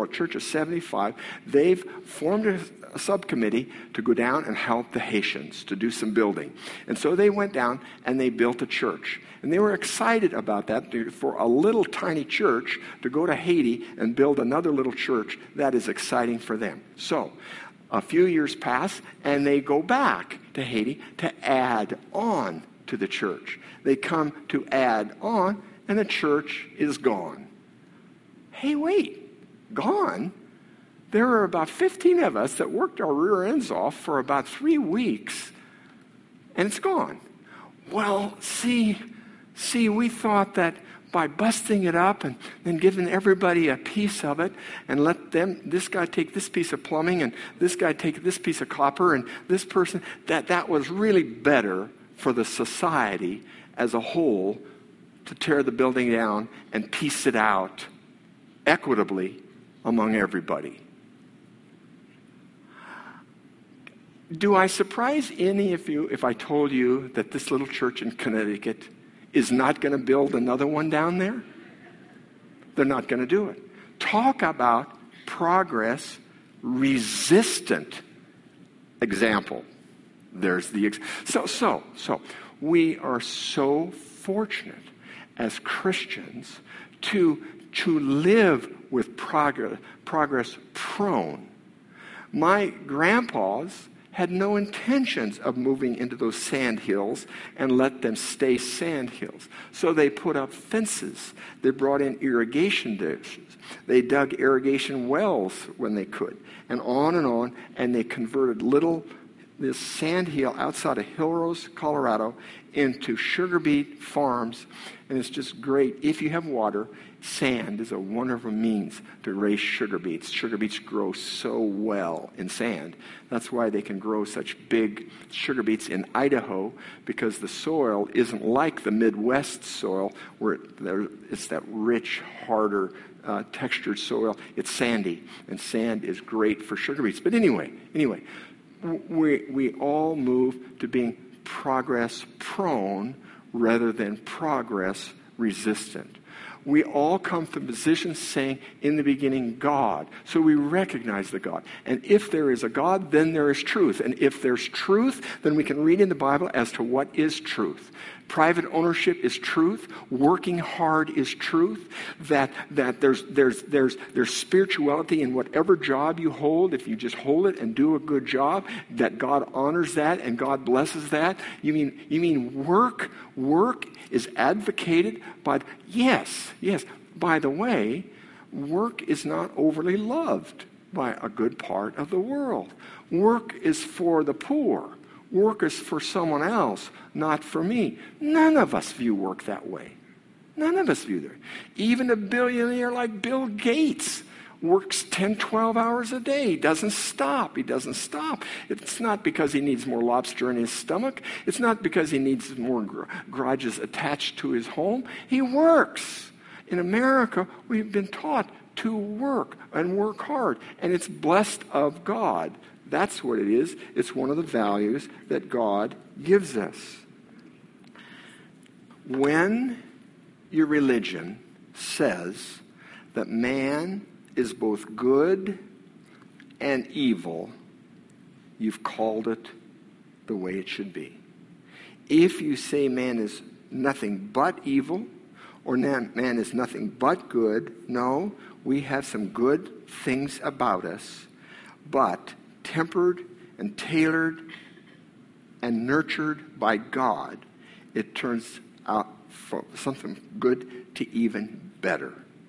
75, they've formed a subcommittee to go down and help the Haitians to do some building. And so they went down and they built a church. And they were excited about that for a little tiny church to go to Haiti and build another little church. That is exciting for them. So a few years pass and they go back to Haiti to add on to the church. They come to add on and the church is gone. Hey, wait, gone? There were about 15 of us that worked our rear ends off for about 3 weeks, and it's gone. Well, see, we thought that by busting it up and then giving everybody a piece of it and let this guy take this piece of plumbing and this guy take this piece of copper and this person, that was really better for the society as a whole to tear the building down and piece it out equitably among everybody. Do I surprise any of you if I told you that this little church in Connecticut is not going to build another one down there? They're not going to do it. Talk about progress resistant example. There's the so we are so fortunate as Christians to live with progress prone. My grandpas had no intentions of moving into those sand hills and let them stay sand hills. So they put up fences. They brought in irrigation ditches. They dug irrigation wells when they could, and on, and they converted this sand hill outside of Hillrose, Colorado, into sugar beet farms, and it's just great. If you have water, sand is a wonderful means to raise sugar beets. Sugar beets grow so well in sand. That's why they can grow such big sugar beets in Idaho, because the soil isn't like the Midwest soil where it's that rich, harder, textured soil. It's sandy, and sand is great for sugar beets. But anyway, we all move to being progress prone rather than progress resistant. We all come from positions saying, in the beginning, God. So we recognize the God. And if there is a God, then there is truth. And if there's truth, then we can read in the Bible as to what is truth. Private ownership is truth. Working hard is truth. That there's spirituality in whatever job you hold. If you just hold it and do a good job, that God honors that and God blesses that. You mean work? Work is advocated by, yes. By the way, work is not overly loved by a good part of the world. Work is for the poor. Work is for someone else, not for me. None of us view work that way. None of us do that. Even a billionaire like Bill Gates works 10, 12 hours a day. He doesn't stop. He doesn't stop. It's not because he needs more lobster in his stomach. It's not because he needs more garages attached to his home. He works. In America, we've been taught to work and work hard, and it's blessed of God. That's what it is. It's one of the values that God gives us. When your religion says that man is both good and evil, you've called it the way it should be. If you say man is nothing but evil, or man is nothing but good, no, we have some good things about us, but tempered and tailored and nurtured by God, it turns out from something good to even better.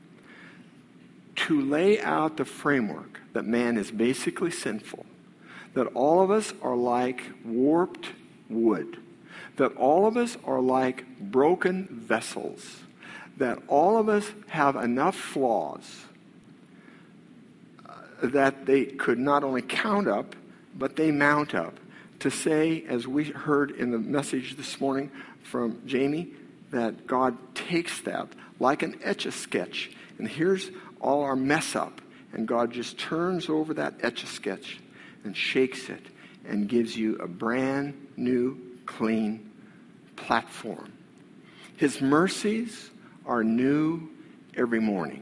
To lay out the framework that man is basically sinful, that all of us are like warped wood, that all of us are like broken vessels, that all of us have enough flaws that they could not only count up, but they mount up. To say, as we heard in the message this morning from Jamie, that God takes that like an Etch-a-Sketch, and here's all our mess up, and God just turns over that Etch-a-Sketch and shakes it and gives you a brand new, clean platform. His mercies are new every morning.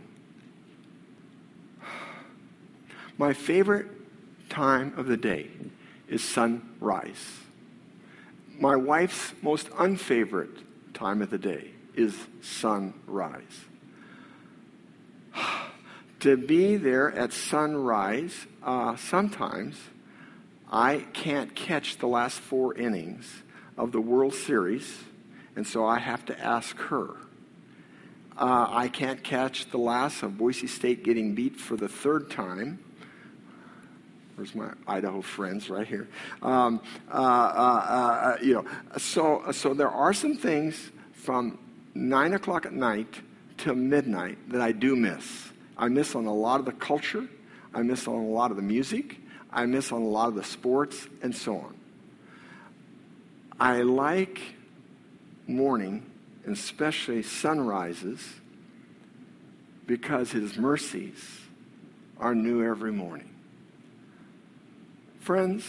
My favorite time of the day is sunrise. My wife's most unfavorite time of the day is sunrise. To be there at sunrise, sometimes I can't catch the last 4 innings of the World Series, and so I have to ask her. I can't catch the last of Boise State getting beat for the 3rd time. Where's my Idaho friends right here? So there are some things from 9 o'clock at night till midnight that I do miss. I miss on a lot of the culture. I miss on a lot of the music. I miss on a lot of the sports and so on. I like morning, and especially sunrises, because his mercies are new every morning. Friends,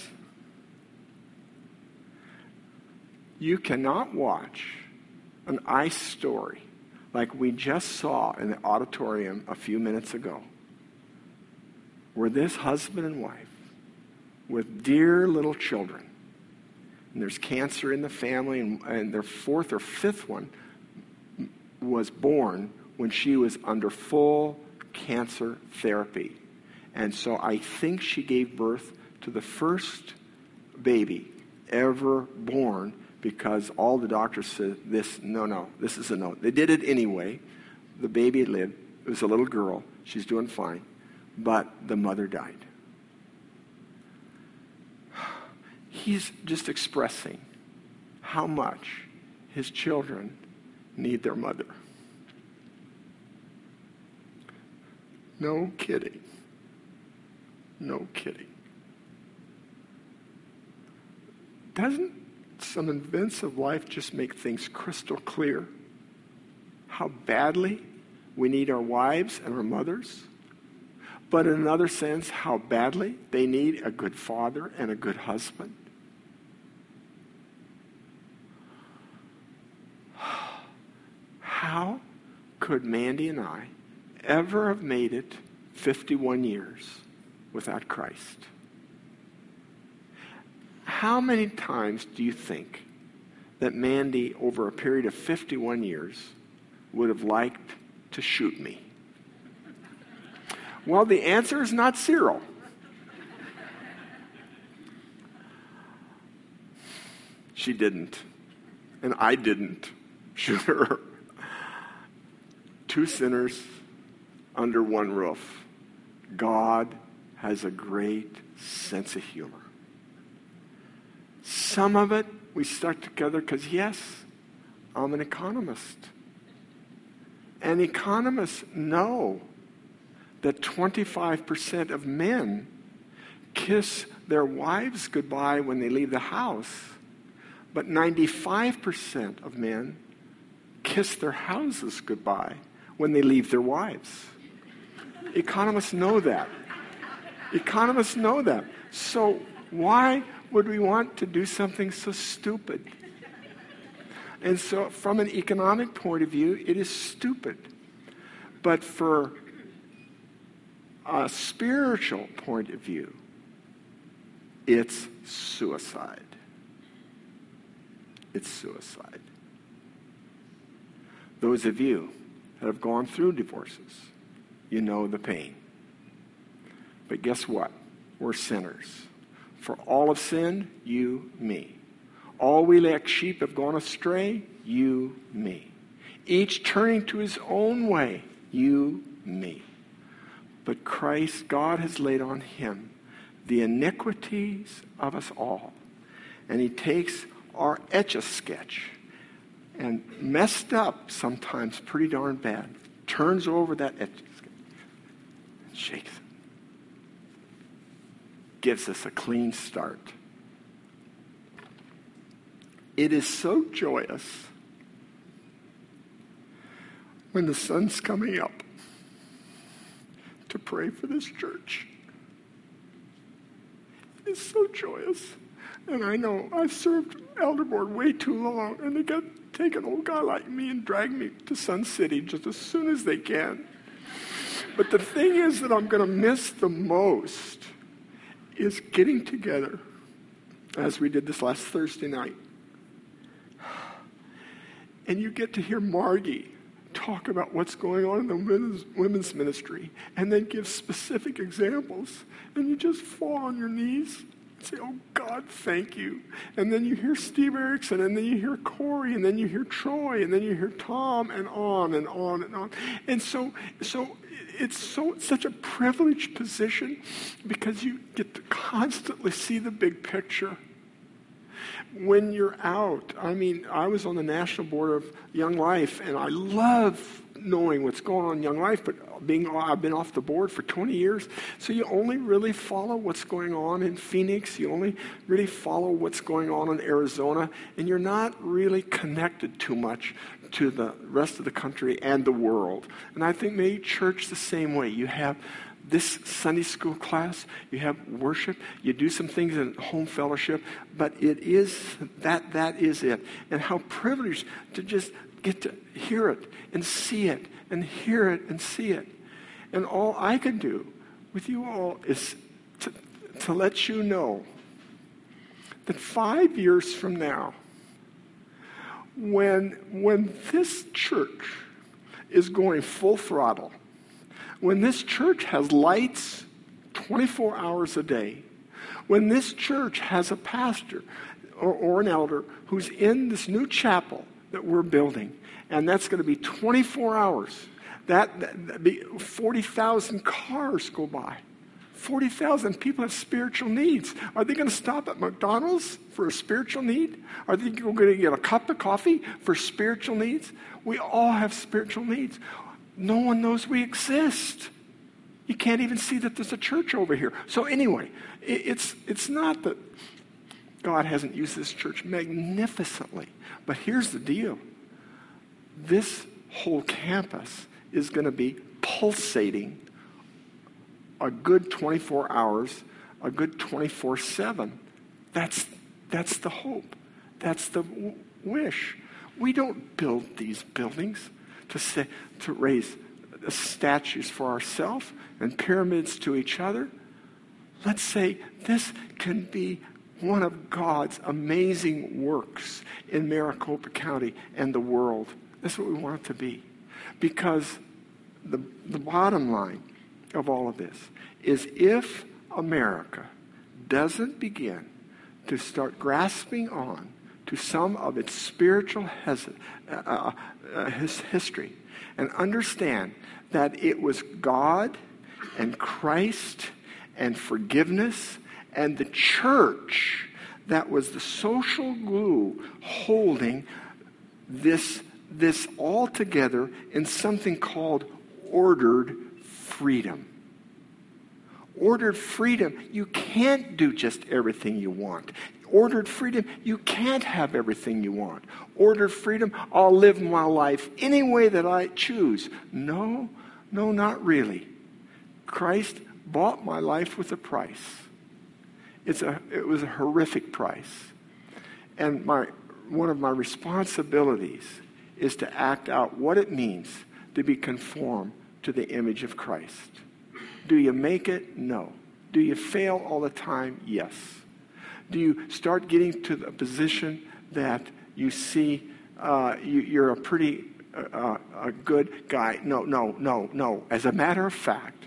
you cannot watch an ice story like we just saw in the auditorium a few minutes ago, where this husband and wife with dear little children, and there's cancer in the family, and their 4th or 5th one was born when she was under full cancer therapy. And so I think she gave birth to the first baby ever born, because all the doctors said, this is a no. They did it anyway. The baby lived. It was a little girl. She's doing fine. But the mother died. He's just expressing how much his children need their mother. No kidding. No kidding. Doesn't some events of life just make things crystal clear how badly we need our wives and our mothers? But in another sense, how badly they need a good father and a good husband? How could Mandy and I ever have made it 51 years without Christ? How many times do you think that Mandy, over a period of 51 years, would have liked to shoot me? Well, the answer is not 0. She didn't. And I didn't shoot her. 2 sinners under one roof. God has a great sense of humor. Some of it we stuck together because, yes, I'm an economist. And economists know that 25% of men kiss their wives goodbye when they leave the house, but 95% of men kiss their houses goodbye when they leave their wives. Economists know that. Economists know that. So why would we want to do something so stupid? And so from an economic point of view, it is stupid. But for a spiritual point of view, it's suicide. It's suicide. Those of you that have gone through divorces, you know the pain. But guess what? We're sinners. For all have sinned, you, me. All we like sheep have gone astray, you, me. Each turning to his own way, you, me. But Christ, God has laid on him the iniquities of us all. And he takes our Etch-a-Sketch and messed up sometimes pretty darn bad, turns over that Etch-a-Sketch and shakes it. Gives us a clean start. It is so joyous when the sun's coming up to pray for this church. It's so joyous. And I know I've served elder board way too long, and they got to take an old guy like me and drag me to Sun City just as soon as they can. But the thing is that I'm going to miss the most is getting together, as we did this last Thursday night. And you get to hear Margie talk about what's going on in the women's ministry and then give specific examples. And you just fall on your knees and say, oh, God, thank you. And then you hear Steve Erickson, and then you hear Corey, and then you hear Troy, and then you hear Tom, and on and on and on. And so it's such a privileged position because you get to constantly see the big picture. When you're out, I was on the National Board of Young Life, and I love knowing what's going on in Young Life, but I've been off the board for 20 years, so you only really follow what's going on in Phoenix, you only really follow what's going on in Arizona, and you're not really connected too much to the rest of the country and the world. And I think maybe church the same way. You have this Sunday school class, you have worship, you do some things in home fellowship, but it is, that is it. And how privileged to just get to hear it and see it and hear it and see it. And all I can do with you all is to let you know that 5 years from now, when this church is going full throttle, when this church has lights 24 hours a day, when this church has a pastor or an elder who's in this new chapel that we're building, and that's going to be 24 hours, that be 40,000 cars go by. 40,000 people have spiritual needs. Are they going to stop at McDonald's for a spiritual need? Are they going to get a cup of coffee for spiritual needs? We all have spiritual needs. No one knows we exist. You can't even see that there's a church over here. So anyway, it's not that God hasn't used this church magnificently. But here's the deal. This whole campus is going to be pulsating a good 24 hours, a good 24/7. That's the hope. That's the wish. We don't build these buildings to raise statues for ourselves and pyramids to each other. Let's say this can be one of God's amazing works in Maricopa County and the world. That's what we want it to be. Because the bottom line of all of this is if America doesn't begin to start grasping on to some of its spiritual history and understand that it was God and Christ and forgiveness and the church that was the social glue holding this this all together in something called ordered freedom. Ordered freedom, you can't do just everything you want. Ordered freedom, you can't have everything you want. Ordered freedom, I'll live my life any way that I choose. No, not really. Christ bought my life with a price. It was a horrific price. And one of my responsibilities is to act out what it means to be conformed to the image of Christ. Do you make it? No. Do you fail all the time? Yes. Do you start getting to the position that you see you're a pretty a good guy? No. As a matter of fact,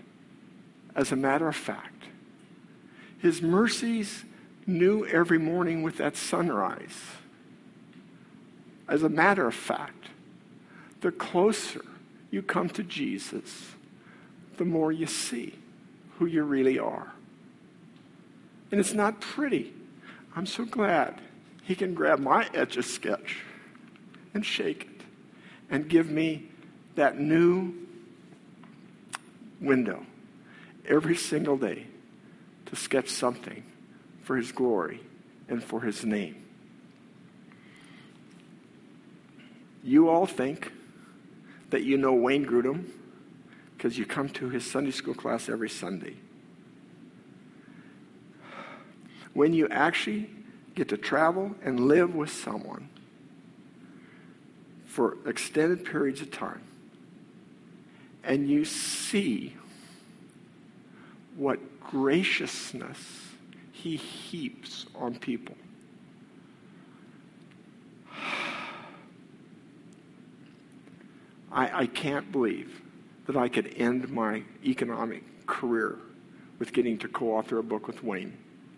His mercies new every morning with that sunrise. As a matter of fact, the closer you come to Jesus, the more you see who you really are. And it's not pretty. I'm so glad He can grab my Etch-a-Sketch and shake it and give me that new window every single day to sketch something for His glory and for His name. You all think that you know Wayne Grudem because you come to his Sunday school class every Sunday. When you actually get to travel and live with someone for extended periods of time, and you see what graciousness He heaps on people. I can't believe that I could end my economic career with getting to co-author a book with Wayne.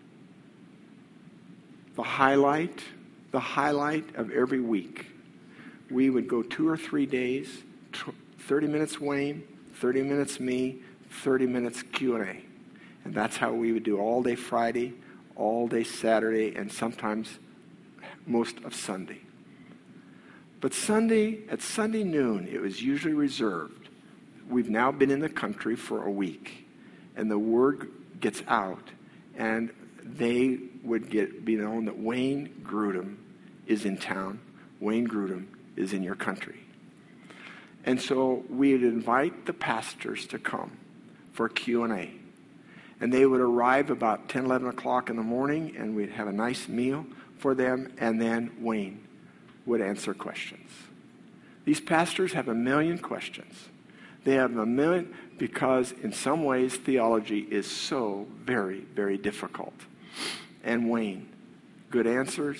The highlight of every week, we would go 2 or 3 days, 30 minutes Wayne, 30 minutes me, 30 minutes Q&A. And that's how we would do all day Friday, all day Saturday, and sometimes most of Sunday. But at Sunday noon, it was usually reserved. We've now been in the country for a week, and the word gets out, and they would be known that Wayne Grudem is in town. Wayne Grudem is in your country. And so we would invite the pastors to come for Q&A. And they would arrive about 10, 11 o'clock in the morning, and we'd have a nice meal for them, and then Wayne would answer questions. These pastors have a million questions. They have a million because in some ways theology is so very, very difficult. And Wayne, good answers,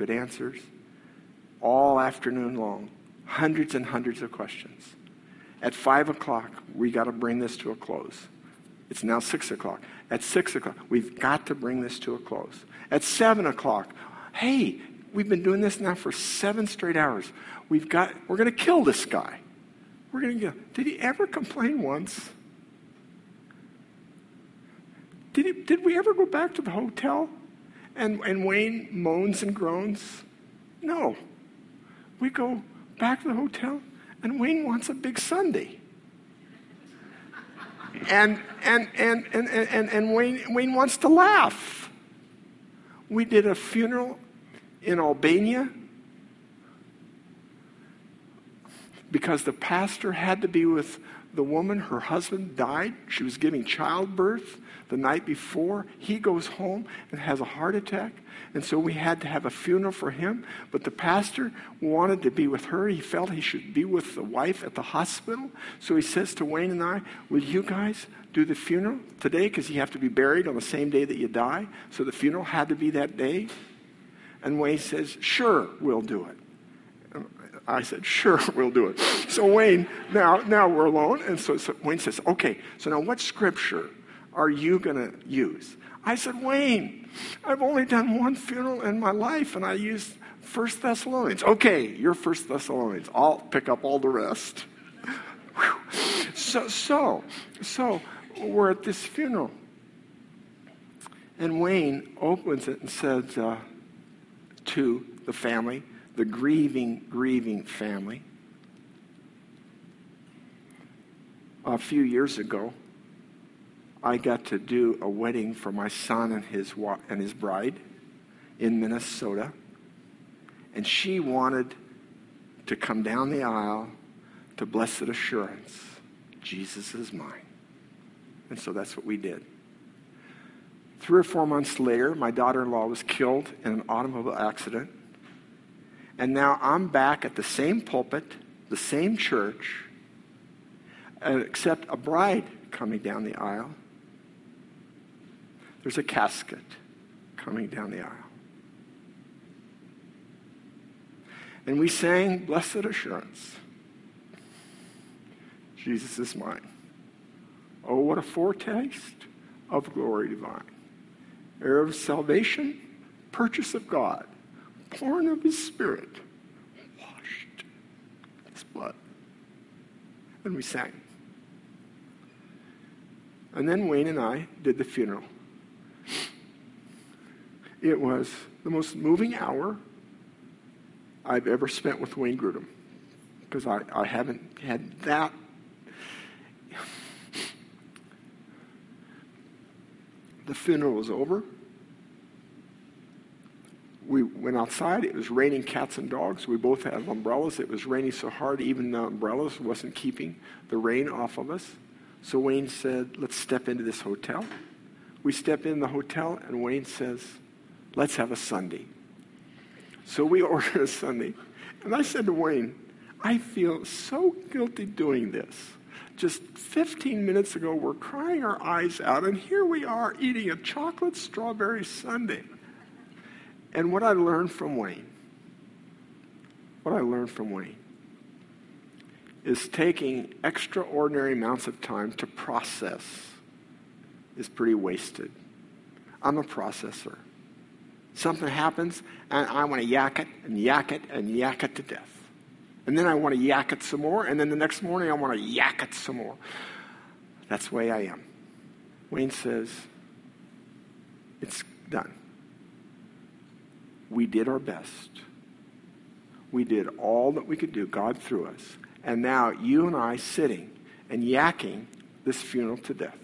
all afternoon long, hundreds and hundreds of questions. At 5 o'clock, we got to bring this to a close. It's now 6 o'clock. At 6 o'clock, we've got to bring this to a close. At 7 o'clock, hey, we've been doing this now for 7 straight hours. We're going to kill this guy. Did he ever complain once? Did we ever go back to the hotel and Wayne moans and groans? No. We go back to the hotel and Wayne wants a big sundae. And Wayne wants to laugh. We did a funeral in Albania because the pastor had to be with the woman. Her husband died. She was giving childbirth the night before. He goes home and has a heart attack. And so we had to have a funeral for him. But the pastor wanted to be with her. He felt he should be with the wife at the hospital. So he says to Wayne and I, will you guys do the funeral today? Because you have to be buried on the same day that you die. So the funeral had to be that day. And Wayne says, sure, we'll do it. And I said, sure, we'll do it. So Wayne, now we're alone. And so Wayne says, okay, so now what scripture are you going to use? I said, Wayne, I've only done one funeral in my life, and I used 1 Thessalonians. Okay, you're 1 Thessalonians. I'll pick up all the rest. So we're at this funeral. And Wayne opens it and says to the family, the grieving family, A few years ago, I got to do a wedding for my son and his bride in Minnesota. And she wanted to come down the aisle to Blessed Assurance. Jesus is mine. And so that's what we did. 3 or 4 months later, my daughter-in-law was killed in an automobile accident. And now I'm back at the same pulpit, the same church, except a bride coming down the aisle. There's a casket coming down the aisle. And we sang Blessed Assurance. Jesus is mine. Oh, what a foretaste of glory divine. Heir of salvation, purchase of God, born of his Spirit, washed in his blood. And we sang. And then Wayne and I did the funeral. It was the most moving hour I've ever spent with Wayne Grudem, because I haven't had that. The funeral was over. We went outside. It was raining cats and dogs. We both had umbrellas. It was raining so hard, even the umbrellas wasn't keeping the rain off of us. So Wayne said, let's step into this hotel. We step in the hotel, and Wayne says, let's have a sundae. So we ordered a sundae. And I said to Wayne, I feel so guilty doing this. Just 15 minutes ago, we're crying our eyes out, and here we are eating a chocolate strawberry sundae. And what I learned from Wayne is taking extraordinary amounts of time to process is pretty wasted. I'm a processor. Something happens, and I want to yak it and yak it and yak it to death. And then I want to yak it some more, and then the next morning I want to yak it some more. That's the way I am. Wayne says, it's done. We did our best. We did all that we could do, God through us. And now you and I sitting and yakking this funeral to death.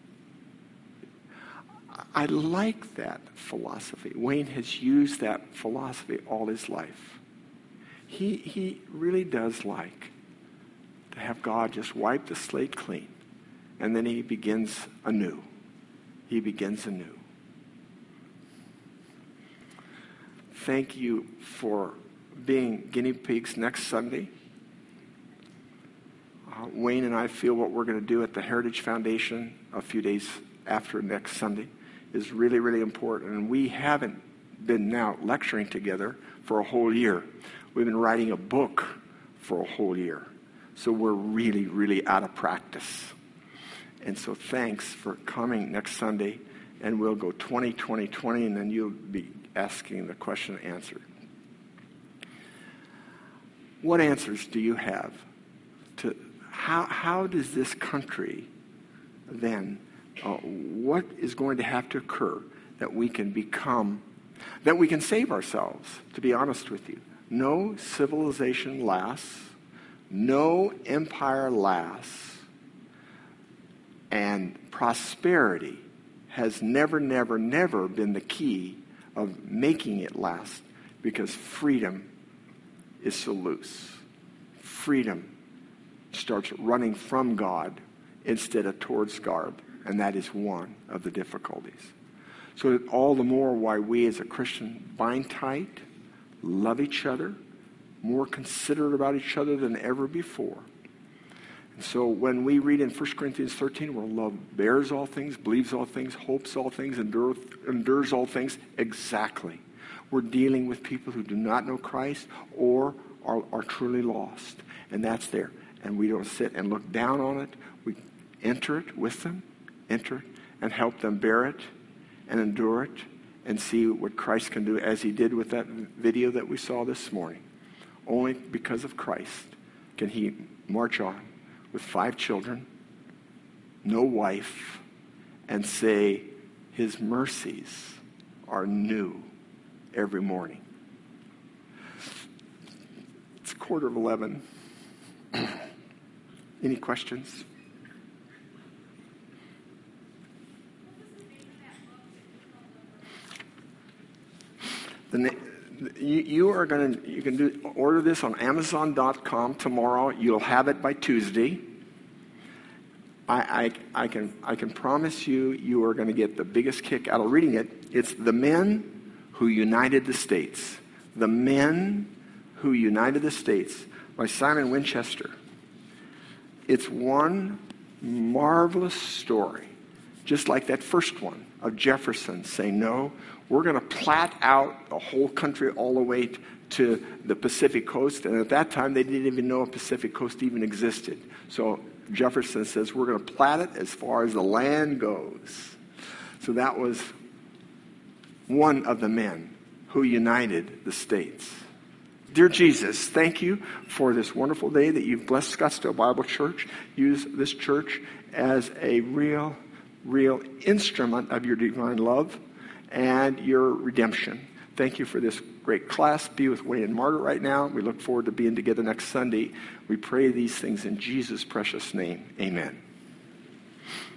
I like that philosophy. Wayne has used that philosophy all his life. He really does like to have God just wipe the slate clean. And then he begins anew. He begins anew. Thank you for being guinea pigs next Sunday. Wayne and I feel what we're going to do at the Heritage Foundation a few days after next Sunday is really, really important. And we haven't been now lecturing together for a whole year. We've been writing a book for a whole year. So we're really, really out of practice. And so thanks for coming next Sunday. And we'll go 20, 20, 20, and then you'll be asking the question and answer. What answers do you have to how does this country then, what is going to have to occur that we can save ourselves, to be honest with you? No civilization lasts, no empire lasts, and prosperity has never, never, never been the key of making it last, because freedom is so loose. Freedom starts running from God instead of towards God, and that is one of the difficulties. So all the more why we as a Christian bind tight, love each other, more considerate about each other than ever before. And so when we read in 1 Corinthians 13, where love bears all things, believes all things, hopes all things, endures all things, exactly. We're dealing with people who do not know Christ or are truly lost. And that's there. And we don't sit and look down on it. We enter it with them, and help them bear it and endure it and see what Christ can do, as he did with that video that we saw this morning. Only because of Christ can he march on with 5 children, no wife, and say his mercies are new every morning. It's 11:15. Any questions? You can order this on Amazon.com tomorrow. You'll have it by Tuesday. I can promise you are going to get the biggest kick out of reading it. It's The Men Who United the States. The Men Who United the States by Simon Winchester. It's one marvelous story, just like that first one of Jefferson saying, no, we're going to plat out the whole country all the way to the Pacific coast. And at that time, they didn't even know a Pacific coast even existed. So Jefferson says, we're going to plat it as far as the land goes. So that was one of the men who united the states. Dear Jesus, thank you for this wonderful day that you've blessed Scottsdale Bible Church. Use this church as a real instrument of your divine love and your redemption. Thank you for this great class. Be with Wayne and Margaret right now. We look forward to being together next Sunday. We pray these things in Jesus' precious name. Amen.